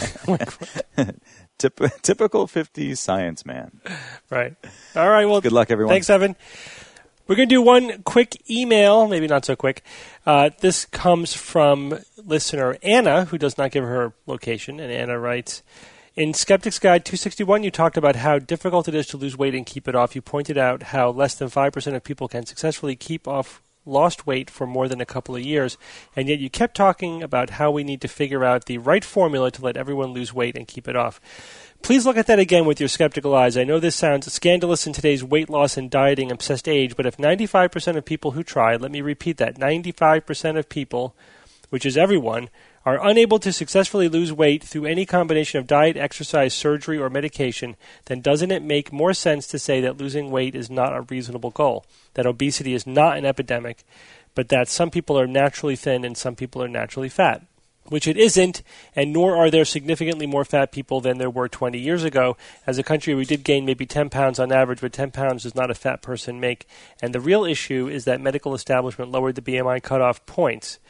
Typical 50s science man. Right. All right. Well, good luck, everyone. Thanks, Evan. We're going to do one quick email, maybe not so quick. This comes from listener Anna, who does not give her location. And Anna writes, in Skeptic's Guide 261, you talked about how difficult it is to lose weight and keep it off. You pointed out how less than 5% of people can successfully keep off lost weight for more than a couple of years, and yet you kept talking about how we need to figure out the right formula to let everyone lose weight and keep it off. Please look at that again with your skeptical eyes. I know this sounds scandalous in today's weight loss and dieting obsessed age, but if 95% of people who try, let me repeat that, 95% of people, which is everyone, are unable to successfully lose weight through any combination of diet, exercise, surgery, or medication, then doesn't it make more sense to say that losing weight is not a reasonable goal, that obesity is not an epidemic, but that some people are naturally thin and some people are naturally fat? Which it isn't, and nor are there significantly more fat people than there were 20 years ago. As a country, we did gain maybe 10 pounds on average, but 10 pounds does not a fat person make. And the real issue is that medical establishment lowered the BMI cutoff points.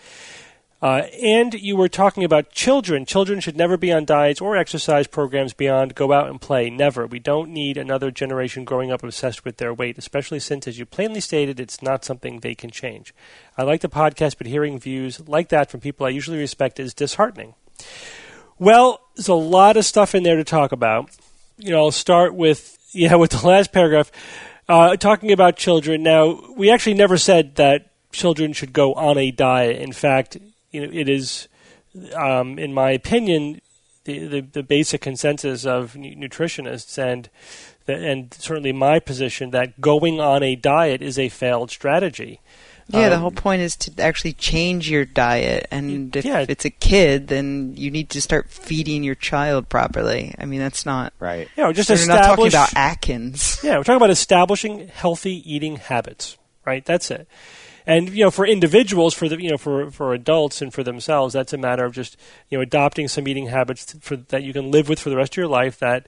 And you were talking about children. Children should never be on diets or exercise programs beyond go out and play. Never. We don't need another generation growing up obsessed with their weight, especially since, as you plainly stated, it's not something they can change. I like the podcast, but hearing views like that from people I usually respect is disheartening. Well, there's a lot of stuff in there to talk about. I'll start with the last paragraph, talking about children. Now, we actually never said that children should go on a diet. In fact, it is, in my opinion, the basic consensus of nutritionists and certainly my position that going on a diet is a failed strategy. Yeah, the whole point is to actually change your diet, and if it's a kid, then you need to start feeding your child properly. I mean, that's not right. Just we're not talking about Atkins. Yeah, we're talking about establishing healthy eating habits. Right, that's it. And for individuals, for adults and for themselves, that's a matter of just adopting some eating habits that you can live with for the rest of your life that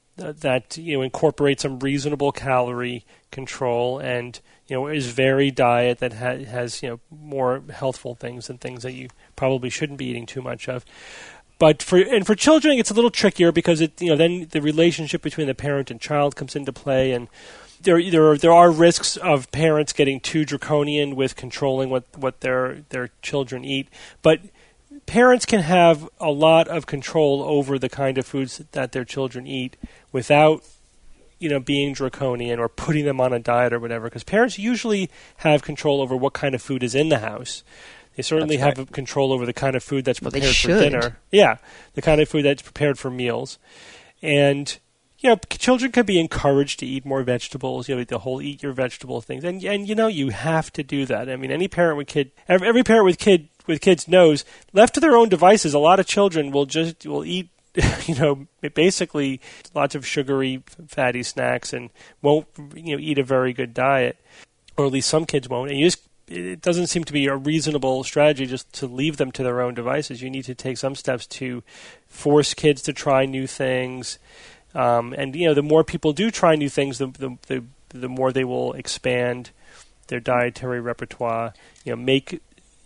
incorporate some reasonable calorie control and is varied diet that has more healthful things and things that you probably shouldn't be eating too much of. But for children, it's a little trickier because then the relationship between the parent and child comes into play, and there are risks of parents getting too draconian with controlling what their children eat. But parents can have a lot of control over the kind of foods that their children eat without being draconian or putting them on a diet or whatever, because parents usually have control over what kind of food is in the house. They certainly have control over the kind of food that's prepared for dinner. Yeah, the kind of food that's prepared for meals. And, children can be encouraged to eat more vegetables, the whole eat your vegetable things. And you have to do that. I mean, any parent with every parent with kids knows, left to their own devices, a lot of children will eat basically lots of sugary, fatty snacks and won't, eat a very good diet, or at least some kids won't. And it doesn't seem to be a reasonable strategy just to leave them to their own devices. You need to take some steps to force kids to try new things. And the more people do try new things, the more they will expand their dietary repertoire, make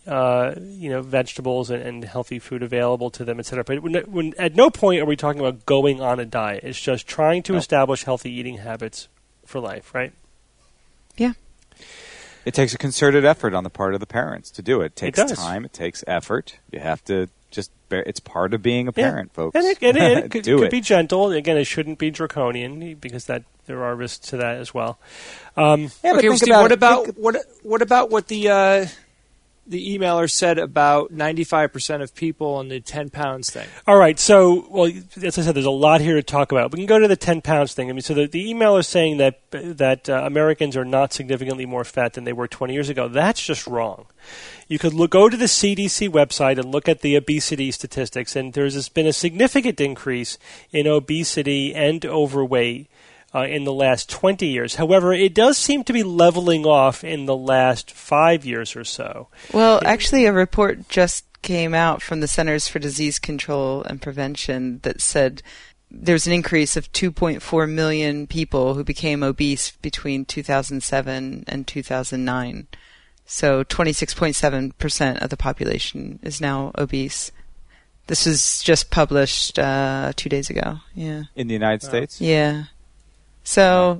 vegetables and healthy food available to them, etc. But when at no point are we talking about going on a diet. It's just trying to establish healthy eating habits for life, right? Yeah. It takes a concerted effort on the part of the parents to do it. It takes does. time. It takes effort. You have to just bear. It's part of being a parent, folks. And it could, do could it. be gentle. Again, it shouldn't be draconian because there are risks to that as well. Yeah, but Okay, think Steve, what about what the emailer said about 95% of people and the 10 pounds thing? All right. So, well, as I said, there's a lot here to talk about. We can go to the 10 pounds thing. I mean, so the emailer is saying that Americans are not significantly more fat than they were 20 years ago. That's just wrong. You could go to the CDC website and look at the obesity statistics, and there's been a significant increase in obesity and overweight in the last 20 years. However, it does seem to be leveling off in the last 5 years or so. Well, actually, a report just came out from the Centers for Disease Control and Prevention that said there's an increase of 2.4 million people who became obese between 2007 and 2009. So 26.7% of the population is now obese. This was just published 2 days ago. Yeah. In the United States? Yeah. So,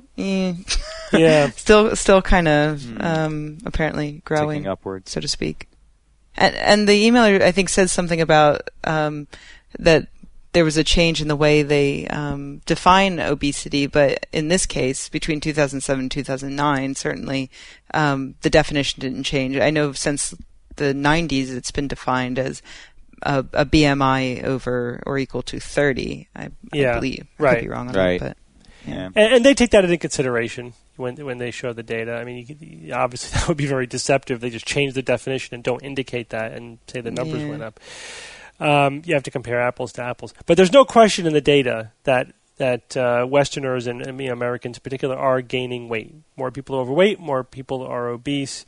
Yeah. still kind of apparently growing, Ticking upwards. so to speak. And the emailer, I think, said something about that there was a change in the way they define obesity, but in this case, between 2007 and 2009, certainly the definition didn't change. I know since the 90s it's been defined as a BMI over or equal to 30, I believe. I could be wrong on that, but... Yeah. And they take that into consideration when they show the data. I mean, obviously that would be very deceptive. They just change the definition and don't indicate that and say the numbers went up. You have to compare apples to apples. But there's no question in the data that Westerners and Americans in particular are gaining weight. More people are overweight, more people are obese,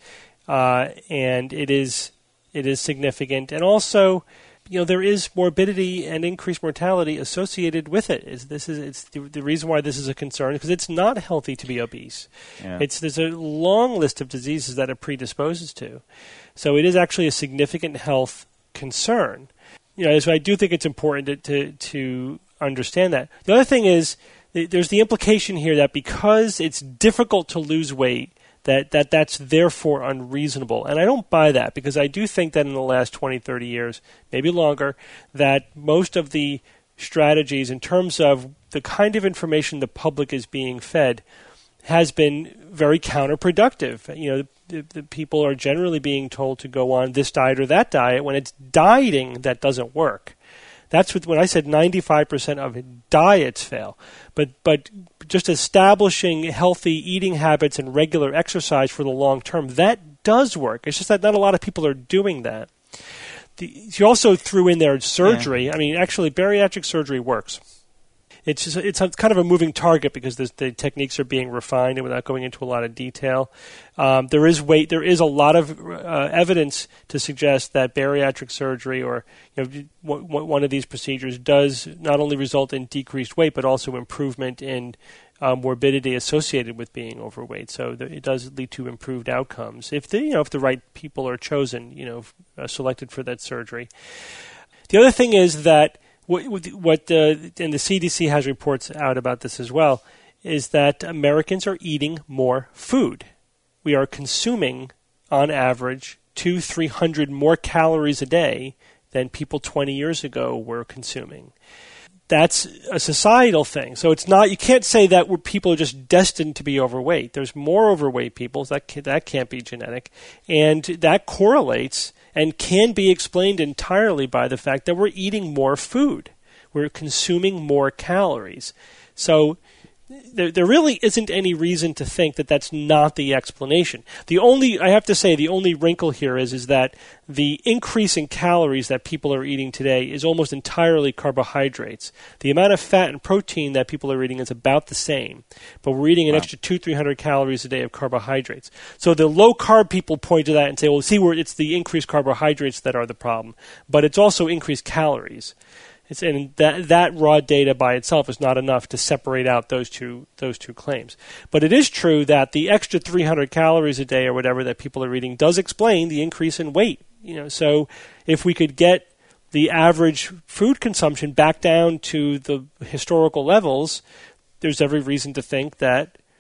and it is significant. And also, there is morbidity and increased mortality associated with it. It's the reason why this is a concern, because it's not healthy to be obese. Yeah. There's a long list of diseases that it predisposes to. So it is actually a significant health concern. So I do think it's important to understand that. The other thing is there's the implication here that because it's difficult to lose weight, that's therefore unreasonable. And I don't buy that, because I do think that in the last 20, 30 years, maybe longer, that most of the strategies in terms of the kind of information the public is being fed has been very counterproductive. The people are generally being told to go on this diet or that diet when it's dieting that doesn't work. That's when I said 95% of diets fail. But just establishing healthy eating habits and regular exercise for the long term, that does work. It's just that not a lot of people are doing that. You also threw in there surgery. Yeah. I mean, actually, bariatric surgery works. It's kind of a moving target because the techniques are being refined, and without going into a lot of detail, there is a lot of evidence to suggest that bariatric surgery or one of these procedures does not only result in decreased weight but also improvement in morbidity associated with being overweight. So it does lead to improved outcomes if the right people are chosen, selected for that surgery. The other thing is that and the CDC has reports out about this as well, is that Americans are eating more food. We are consuming, on average, 200-300 more calories a day than people 20 years ago were consuming. That's a societal thing. So it's not, you can't say that people are just destined to be overweight. There's more overweight people. That can't be genetic. And that correlates and can be explained entirely by the fact that we're eating more food. We're consuming more calories. So there really isn't any reason to think that that's not the explanation. I have to say, the only wrinkle here is that the increase in calories that people are eating today is almost entirely carbohydrates. The amount of fat and protein that people are eating is about the same, but we're eating an extra 200-300 calories a day of carbohydrates. So the low-carb people point to that and say, well, see, it's the increased carbohydrates that are the problem, but it's also increased calories. And that raw data by itself is not enough to separate out those two claims. But it is true that the extra 300 calories a day or whatever that people are eating does explain the increase in weight. So if we could get the average food consumption back down to the historical levels, there's every reason to think that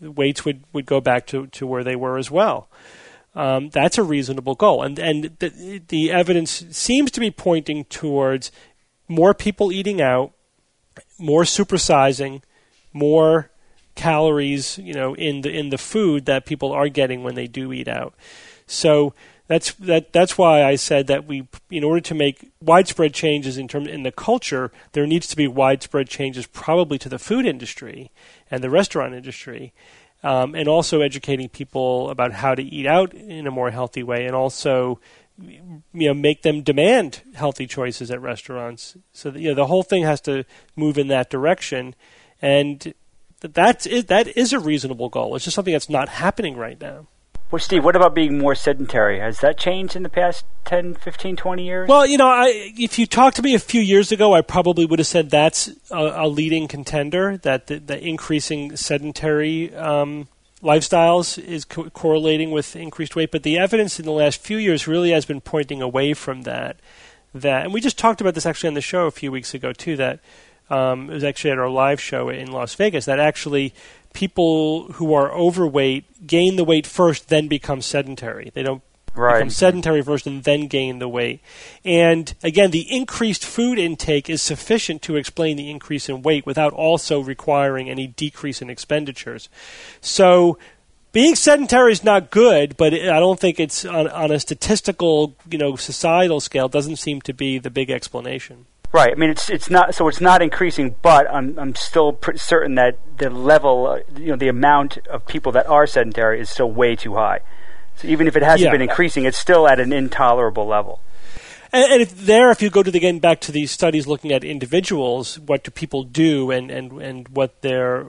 weights would go back to where they were as well. That's a reasonable goal. And the evidence seems to be pointing towards more people eating out, more supersizing, more calories, in the food that people are getting when they do eat out. So that's why I said that in order to make widespread changes in the culture, there needs to be widespread changes probably to the food industry and the restaurant industry, and also educating people about how to eat out in a more healthy way, and also make them demand healthy choices at restaurants. So that, the whole thing has to move in that direction, and that is a reasonable goal. It's just something that's not happening right now. Well, Steve, what about being more sedentary? Has that changed in the past 10, 15, 20 years? Well, if you talked to me a few years ago, I probably would have said that's a leading contender, that the increasing sedentary lifestyles is correlating with increased weight. But the evidence in the last few years really has been pointing away from that. And we just talked about this actually on the show a few weeks ago, too, that it was actually at our live show in Las Vegas, that actually people who are overweight gain the weight first, then become sedentary. They don't become sedentary first and then gain the weight. And again, the increased food intake is sufficient to explain the increase in weight without also requiring any decrease in expenditures. So being sedentary is not good, but I don't think it's on a statistical, societal scale, doesn't seem to be the big explanation. Right. I mean, it's not increasing, but I'm still pretty certain that the level, the amount of people that are sedentary is still way too high. So even if it hasn't been increasing, it's still at an intolerable level. And if you go back to these studies looking at individuals, what do people do, and what their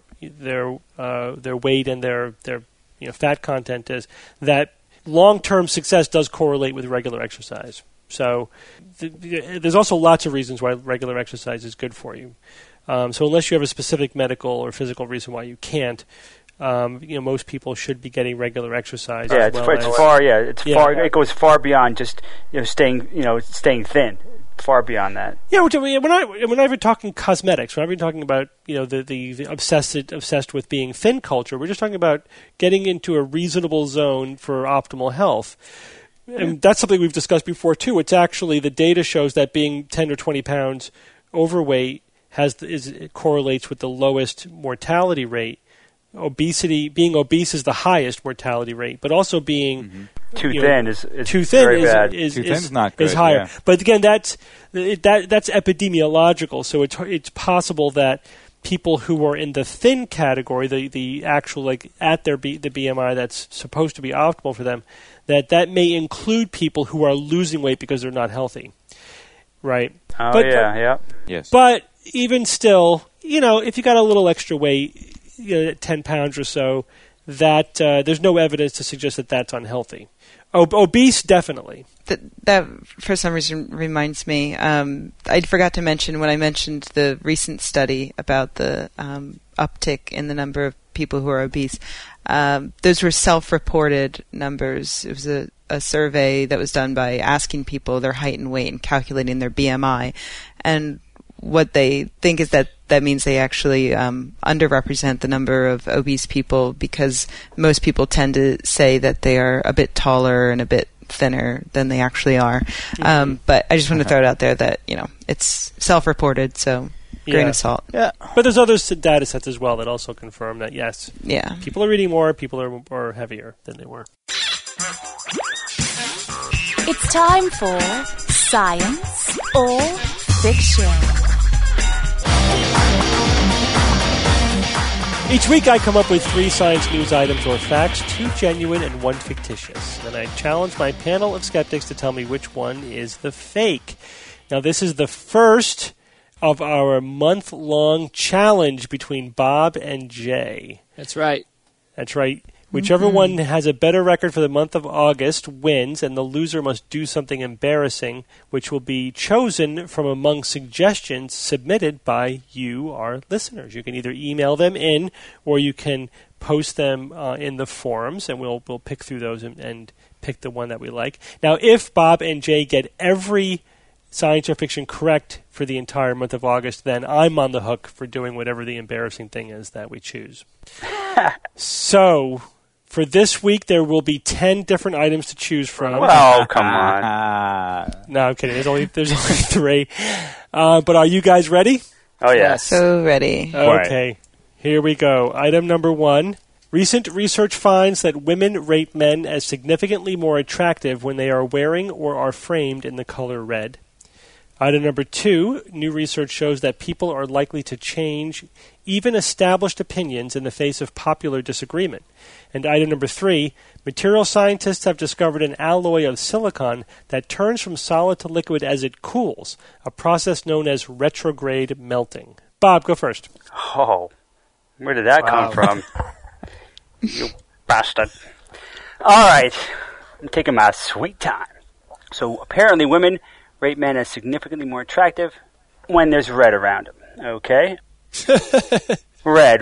weight and their fat content is, that long-term success does correlate with regular exercise. So there's also lots of reasons why regular exercise is good for you. So unless you have a specific medical or physical reason why you can't, most people should be getting regular exercise. Yeah, it goes far beyond just staying thin. Far beyond that. Yeah, when I've been talking cosmetics, when I've been talking about the obsessed with being thin culture, we're just talking about getting into a reasonable zone for optimal health. And that's something we've discussed before too. It's actually, the data shows that being 10 or 20 pounds overweight correlates with the lowest mortality rate. Being obese is the highest mortality rate, but also being too thin is very bad. Too thin is not good. Is higher. Yeah. But again, that's epidemiological. So it's possible that people who are in the thin category, the actual at the BMI that's supposed to be optimal for them, that may include people who are losing weight because they're not healthy, right? Oh, yeah. Yes. But even still, if you got a little extra weight, 10 pounds or so, that there's no evidence to suggest that that's unhealthy. Obese, definitely. That for some reason reminds me, I forgot to mention when I mentioned the recent study about the uptick in the number of people who are obese. Those were self-reported numbers. It was a survey that was done by asking people their height and weight and calculating their BMI. And what they think is that means they actually underrepresent the number of obese people, because most people tend to say that they are a bit taller and a bit thinner than they actually are. But I just want to throw it out there that, it's self-reported, so grain of salt. Yeah. But there's other data sets as well that also confirm that, yes, people are eating more, people are heavier than they were. It's time for Science or Fiction. Each week I come up with 3 science news items or facts, 2 genuine and 1 fictitious. Then I challenge my panel of skeptics to tell me which one is the fake. Now, this is the first of our month-long challenge between Bob and Jay. That's right. That's right. Whichever one has a better record for the month of August wins, and the loser must do something embarrassing, which will be chosen from among suggestions submitted by you, our listeners. You can either email them in, or you can post them in the forums, and we'll pick through those and pick the one that we like. Now, if Bob and Jay get every science or fiction correct for the entire month of August, then I'm on the hook for doing whatever the embarrassing thing is that we choose. So, for this week, there will be 10 different items to choose from. Oh, come on. No, I'm kidding. There's only 3. But are you guys ready? Oh, yes. So ready. Okay. Here we go. Item number 1. Recent research finds that women rate men as significantly more attractive when they are wearing or are framed in the color red. Item number 2, new research shows that people are likely to change even established opinions in the face of popular disagreement. And item number 3, material scientists have discovered an alloy of silicon that turns from solid to liquid as it cools, a process known as retrograde melting. Bob, go first. Oh, where did that come from? You bastard. All right, I'm taking my sweet time. So apparently women rate men as significantly more attractive when there's red around them. Okay? Red.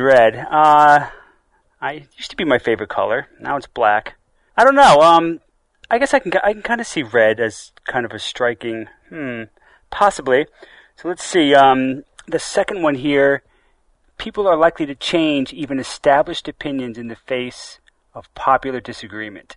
I used to be my favorite color. Now it's black. I don't know. I guess I can kind of see red as kind of a striking. Possibly. So let's see. The second one here. People are likely to change even established opinions in the face of popular disagreement.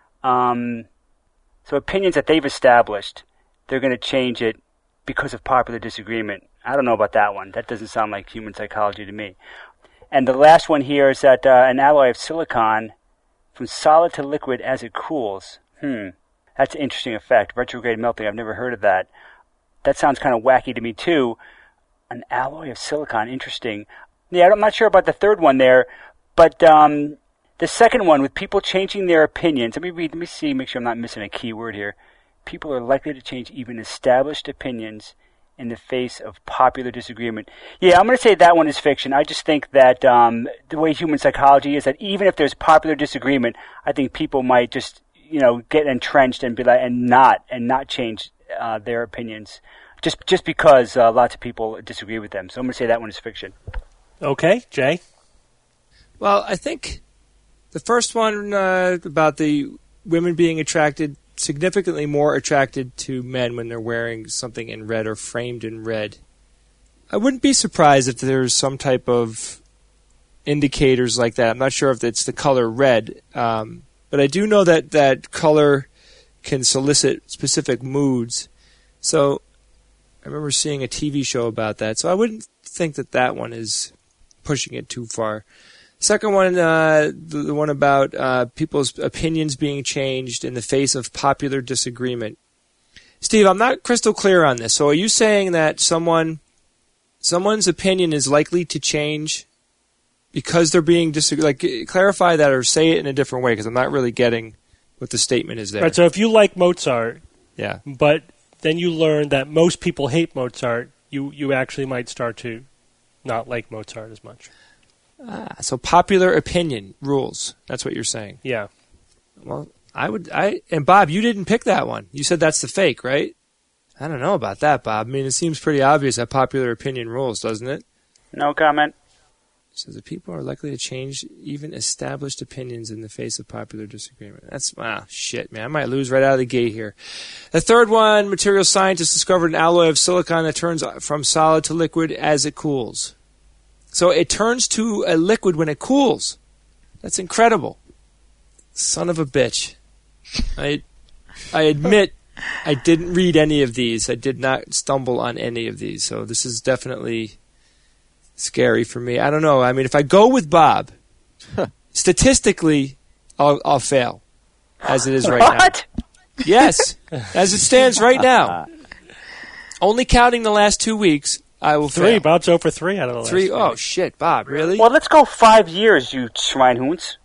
So opinions that they've established, they're going to change it because of popular disagreement. I don't know about that one. That doesn't sound like human psychology to me. And the last one here is that an alloy of silicon from solid to liquid as it cools. That's an interesting effect. Retrograde melting, I've never heard of that. That sounds kind of wacky to me too. An alloy of silicon, interesting. Yeah, I'm not sure about the third one there, but the second one with people changing their opinions. Let me see, make sure I'm not missing a key word here. People are likely to change even established opinions in the face of popular disagreement. Yeah, I'm going to say that one is fiction. I just think that the way human psychology is, that even if there's popular disagreement, I think people might just, get entrenched and be like, and not change their opinions just because lots of people disagree with them. So I'm going to say that one is fiction. Okay, Jay? Well, I think the first one about the women being significantly more attracted to men when they're wearing something in red or framed in red. I wouldn't be surprised if there's some type of indicators like that. I'm not sure if it's the color red, but I do know that color can solicit specific moods. So I remember seeing a TV show about that. So I wouldn't think that one is pushing it too far. Second one, the one about people's opinions being changed in the face of popular disagreement. Steve, I'm not crystal clear on this. So are you saying that someone's opinion is likely to change because they're being clarify that or say it in a different way, because I'm not really getting what the statement is there. Right, so if you like Mozart, yeah, but then you learn that most people hate Mozart, you actually might start to not like Mozart as much. So popular opinion rules. That's what you're saying. Yeah. Well, and Bob, you didn't pick that one. You said that's the fake, right? I don't know about that, Bob. I mean, it seems pretty obvious that popular opinion rules, doesn't it? No comment. It says that people are likely to change even established opinions in the face of popular disagreement. Shit, man. I might lose right out of the gate here. The third one, material scientists discovered an alloy of silicon that turns from solid to liquid as it cools. So it turns to a liquid when it cools. That's incredible. Son of a bitch. I admit I didn't read any of these. I did not stumble on any of these. So this is definitely scary for me. I don't know. I mean, if I go with Bob, statistically, I'll fail, as it is right now. What? Yes, as it stands right now. Only counting the last 2 weeks, I will fail. Bob's 0 for 3 out of the last 3. Oh, shit, Bob, really? Well, let's go 5 years, you Schweinhunds.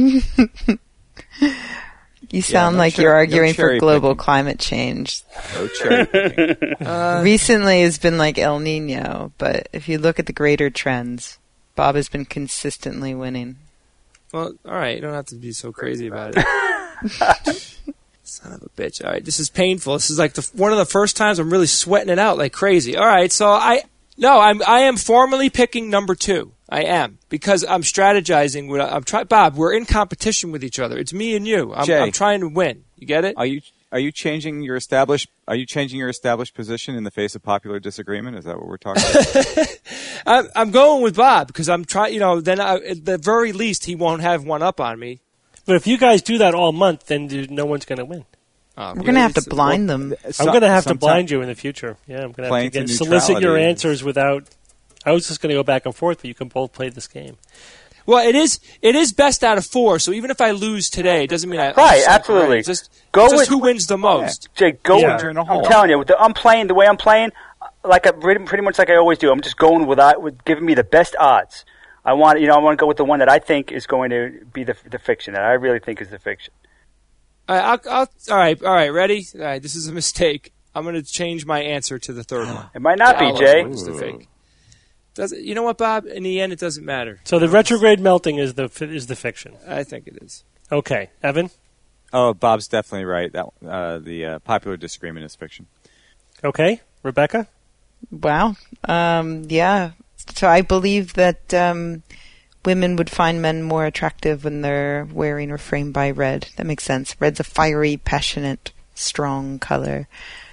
You sound like you're arguing for global climate change. No cherry picking. Recently it's been like El Nino, but if you look at the greater trends, Bob has been consistently winning. Well, all right, you don't have to be so crazy about it. Son of a bitch. All right, this is painful. This is like one of the first times I'm really sweating it out like crazy. All right, so I am formally picking number 2. I am, because I'm strategizing. Bob, we're in competition with each other. It's me and you. I'm trying to win. You get it? Are you Are you changing your established position in the face of popular disagreement? Is that what we're talking about? I'm going with Bob because I'm trying. Then at the very least, he won't have one up on me. But if you guys do that all month, then no one's going to win. We're going to have to blind them. I'm going to have to blind you in the future. Yeah, I'm going to have to solicit your answers without. I was just going to go back and forth, but you can both play this game. Well, it is best out of 4. So even if I lose today, it doesn't mean I right. Absolutely. Just who wins the most. Yeah. Jay, go. Yeah. I'm telling you, the way I'm playing, pretty much like I always do. I'm just going with giving me the best odds. I want to go with the one that I think is going to be the fiction that I really think is the fiction. All right. Ready? All right. This is a mistake. I'm going to change my answer to the third one. It might not be, Jay. The fake. You know what, Bob? In the end, it doesn't matter. So the retrograde melting is the fiction. I think it is. Okay, Evan. Oh, Bob's definitely right. That the popular disagreement is fiction. Okay, Rebecca. Wow. Yeah. So I believe that women would find men more attractive when they're wearing or framed by red. That makes sense. Red's a fiery, passionate, strong color.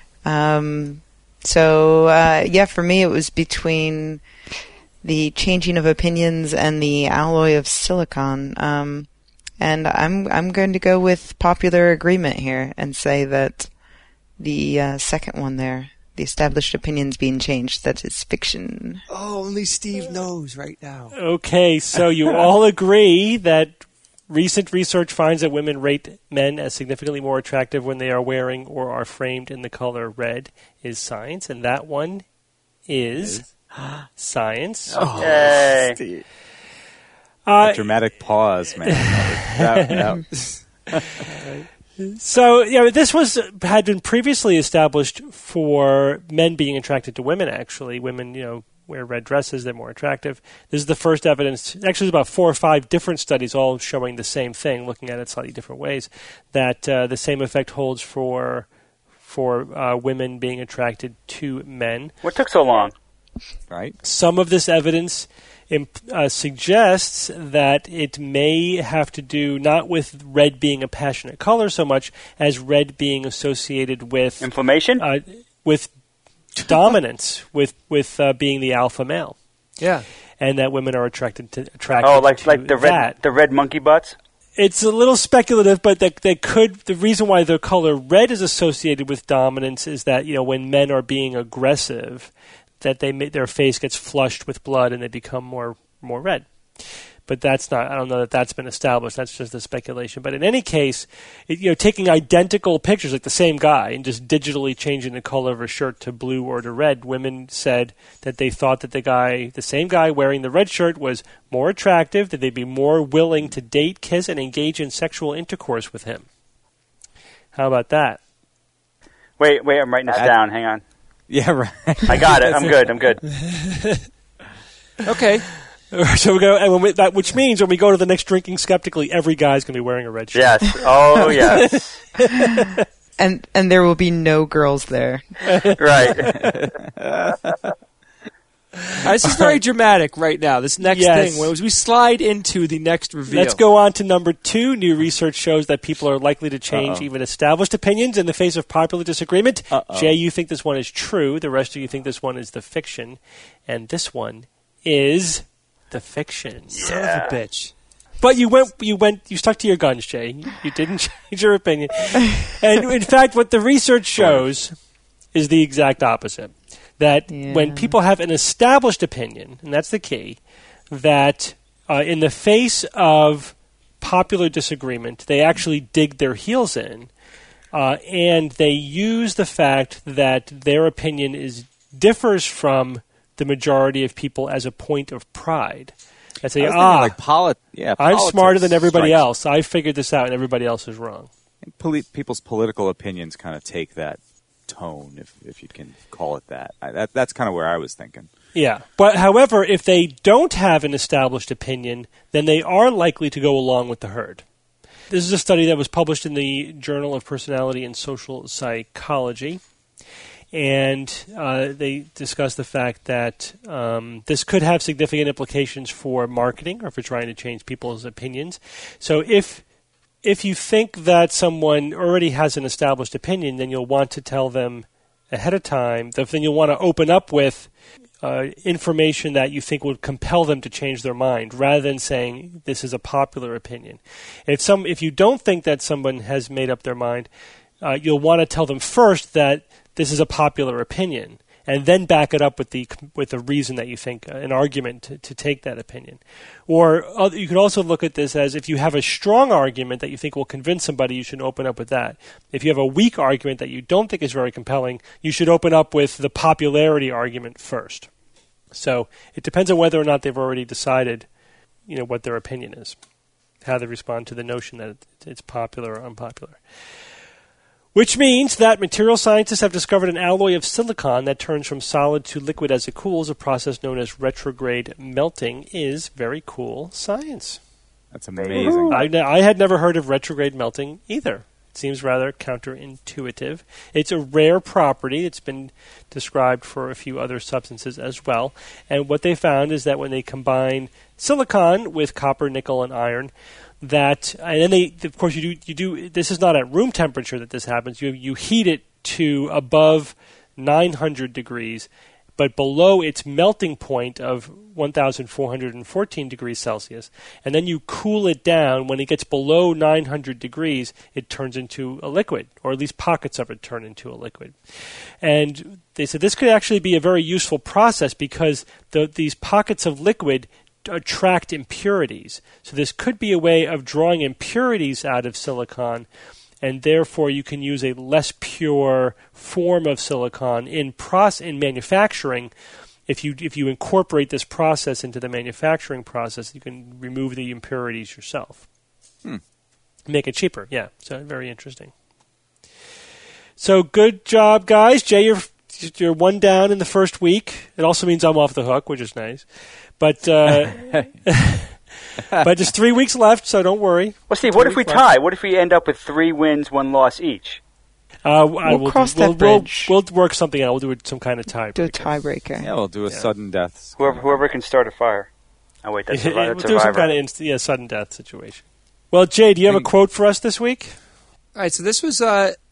So for me, it was between the changing of opinions and the alloy of silicon. And I'm going to go with popular agreement here and say that the second one there, the established opinions being changed, that is fiction. Oh, only Steve knows right now. Okay, so you all agree that recent research finds that women rate men as significantly more attractive when they are wearing or are framed in the color red is science, and that one is science. Oh, Yay. A dramatic pause, man. So, this had been previously established for men being attracted to women, actually. Women, wear red dresses, they're more attractive. This is the first evidence. Actually, there's about 4 or 5 different studies all showing the same thing, looking at it slightly different ways, that the same effect holds for women being attracted to men. What took so long? Right. Some of this evidence suggests that it may have to do not with red being a passionate color so much as red being associated with inflammation, with dominance, with being the alpha male. Yeah, and that women are attracted to the red monkey butts. It's a little speculative, but they could. The reason why the color red is associated with dominance is that when men are being aggressive, that their face gets flushed with blood and they become more red. But that's not. I don't know that that's been established. That's just a speculation. But in any case, taking identical pictures, like the same guy, and just digitally changing the color of a shirt to blue or to red, women said that they thought that the same guy wearing the red shirt was more attractive, that they'd be more willing to date, kiss, and engage in sexual intercourse with him. How about that? Wait, I'm writing this down. Hang on. Yeah, right. I got it. I'm good. Okay. So we go, which means when we go to the next Drinking Skeptically, every guy's going to be wearing a red shirt. Yes. Oh, yes. and there will be no girls there. Right. This is very dramatic right now. This next thing, as we slide into the next reveal. Let's go on to number 2. New research shows that people are likely to change even established opinions in the face of popular disagreement. Jay, you think this one is true. The rest of you think this one is the fiction. And this one is the fiction. Son of a bitch. But you stuck to your guns, Jay. You didn't change your opinion. And in fact, what the research shows is the exact opposite. That when people have an established opinion, and that's the key, that in the face of popular disagreement, they actually dig their heels in, and they use the fact that their opinion differs from the majority of people as a point of pride. I say, I'm smarter than everybody else. I figured this out, and everybody else is wrong. People's political opinions kind of take that tone, if you can call it that. That's kind of where I was thinking. Yeah. But however, if they don't have an established opinion, then they are likely to go along with the herd. This is a study that was published in the Journal of Personality and Social Psychology. And they discuss the fact that this could have significant implications for marketing or for trying to change people's opinions. So if if you think that someone already has an established opinion, then you'll want to tell them ahead of time. Then you'll want to open up with information that you think would compel them to change their mind, rather than saying this is a popular opinion. If you don't think that someone has made up their mind, you'll want to tell them first that this is a popular opinion, and then back it up with the reason that you think, an argument to take that opinion. Or you could also look at this as, if you have a strong argument that you think will convince somebody, you should open up with that. If you have a weak argument that you don't think is very compelling, you should open up with the popularity argument first. So it depends on whether or not they've already decided, what their opinion is, how they respond to the notion that it's popular or unpopular. Which means that material scientists have discovered an alloy of silicon that turns from solid to liquid as it cools. A process known as retrograde melting is very cool science. That's amazing. I had never heard of retrograde melting either. It seems rather counterintuitive. It's a rare property. It's been described for a few other substances as well. And what they found is that when they combine silicon with copper, nickel, and iron, and then of course, you do. This is not at room temperature that this happens. You heat it to above 900 degrees, but below its melting point of 1,414 degrees Celsius, and then you cool it down. When it gets below 900 degrees, it turns into a liquid, or at least pockets of it turn into a liquid. And they said this could actually be a very useful process, because these pockets of liquid attract impurities. So this could be a way of drawing impurities out of silicon, and therefore you can use a less pure form of silicon in manufacturing. If you incorporate this process into the manufacturing process, you can remove the impurities yourself. Make it cheaper. Yeah, so very interesting. So good job, guys. Jay, you're one down in the first week. It also means I'm off the hook, which is nice. But but there's 3 weeks left, so don't worry. Well, Steve, what if we tie? What if we end up with 3 wins, 1 loss each? We'll cross that bridge. We'll work something out. We'll do some kind of tiebreaker. Do a tiebreaker. Yeah, we'll do a sudden death. Whoever can start a fire. Oh, wait, that's Survivor. We'll do some kind of sudden death situation. Well, Jay, do you have a quote for us this week? All right, so this was...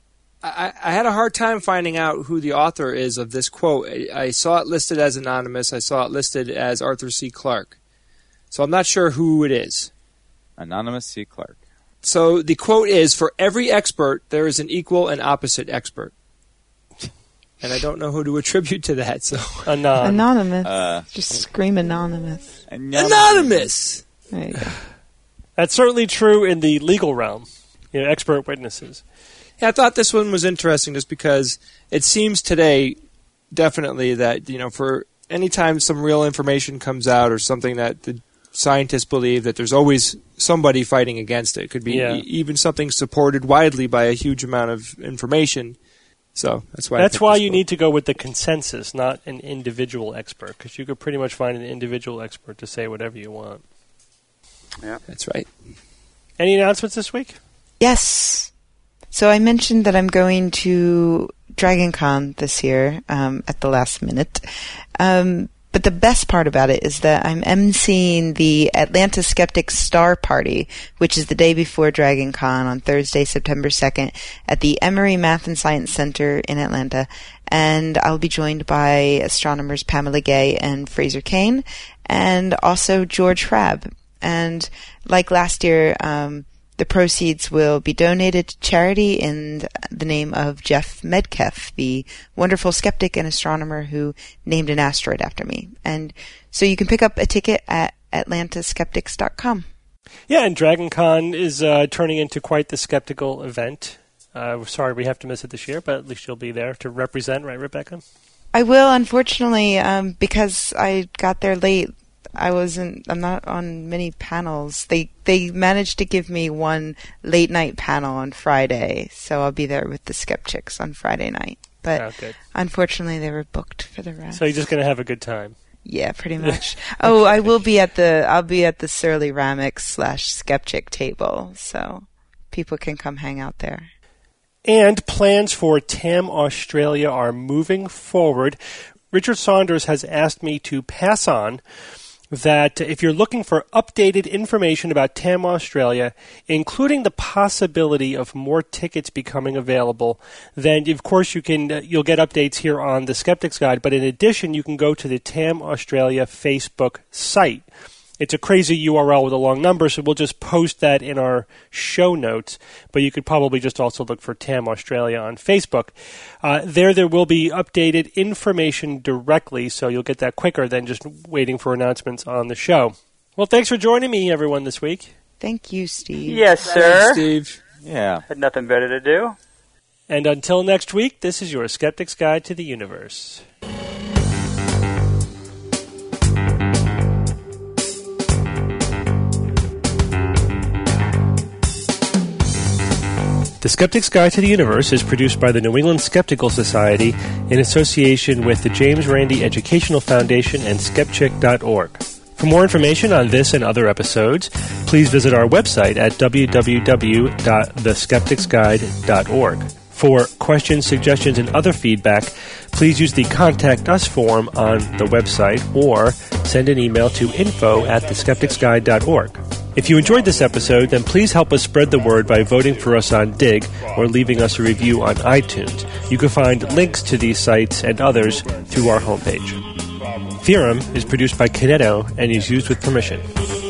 I had a hard time finding out who the author is of this quote. I saw it listed as anonymous. I saw it listed as Arthur C. Clarke. So I'm not sure who it is. Anonymous C. Clarke. So the quote is, "For every expert, there is an equal and opposite expert." And I don't know who to attribute to that. So Anonymous. Just scream anonymous. Anonymous! There you go. That's certainly true in the legal realm. Expert witnesses. Yeah, I thought this one was interesting just because it seems today definitely that, for any time some real information comes out or something that the scientists believe, that there's always somebody fighting against it. It could be even something supported widely by a huge amount of information. So that's why you need to go with the consensus, not an individual expert, because you could pretty much find an individual expert to say whatever you want. Yeah, that's right. Any announcements this week? Yes. So I mentioned that I'm going to Dragon Con this year at the last minute. But the best part about it is that I'm emceeing the Atlanta Skeptics Star Party, which is the day before Dragon Con on Thursday, September 2nd at the Emory Math and Science Center in Atlanta. And I'll be joined by astronomers Pamela Gay and Fraser Cain, and also George Hrab. And like last year, the proceeds will be donated to charity in the name of Jeff Medkeff, the wonderful skeptic and astronomer who named an asteroid after me. And so you can pick up a ticket at atlantaskeptics.com. Yeah, and Dragon Con is turning into quite the skeptical event. We're sorry we have to miss it this year, but at least you'll be there to represent, right, Rebecca? I will, unfortunately, because I got there late. I'm not on many panels. They managed to give me one late night panel on Friday, so I'll be there with the Skeptics on Friday night. But unfortunately, they were booked for the rest. So you're just going to have a good time. Yeah, pretty much. I'll be at the Surly Ramix / Skeptic table, so people can come hang out there. And plans for TAM Australia are moving forward. Richard Saunders has asked me to pass on that if you're looking for updated information about TAM Australia, including the possibility of more tickets becoming available, then of course you'll get updates here on the Skeptics Guide. But in addition, you can go to the TAM Australia Facebook site. It's a crazy URL with a long number, so we'll just post that in our show notes. But you could probably just also look for TAM Australia on Facebook. There will be updated information directly, so you'll get that quicker than just waiting for announcements on the show. Well, thanks for joining me, everyone, this week. Thank you, Steve. Yes, sir. Thanks, Steve. Yeah. Had nothing better to do. And until next week, this is your Skeptic's Guide to the Universe. The Skeptic's Guide to the Universe is produced by the New England Skeptical Society in association with the James Randi Educational Foundation and Skepchick.org. For more information on this and other episodes, please visit our website at www.theskepticsguide.org. For questions, suggestions, and other feedback, please use the Contact Us form on the website or send an email to info@theskepticsguide.org. If you enjoyed this episode, then please help us spread the word by voting for us on Dig or leaving us a review on iTunes. You can find links to these sites and others through our homepage. Theorem is produced by Kineto and is used with permission.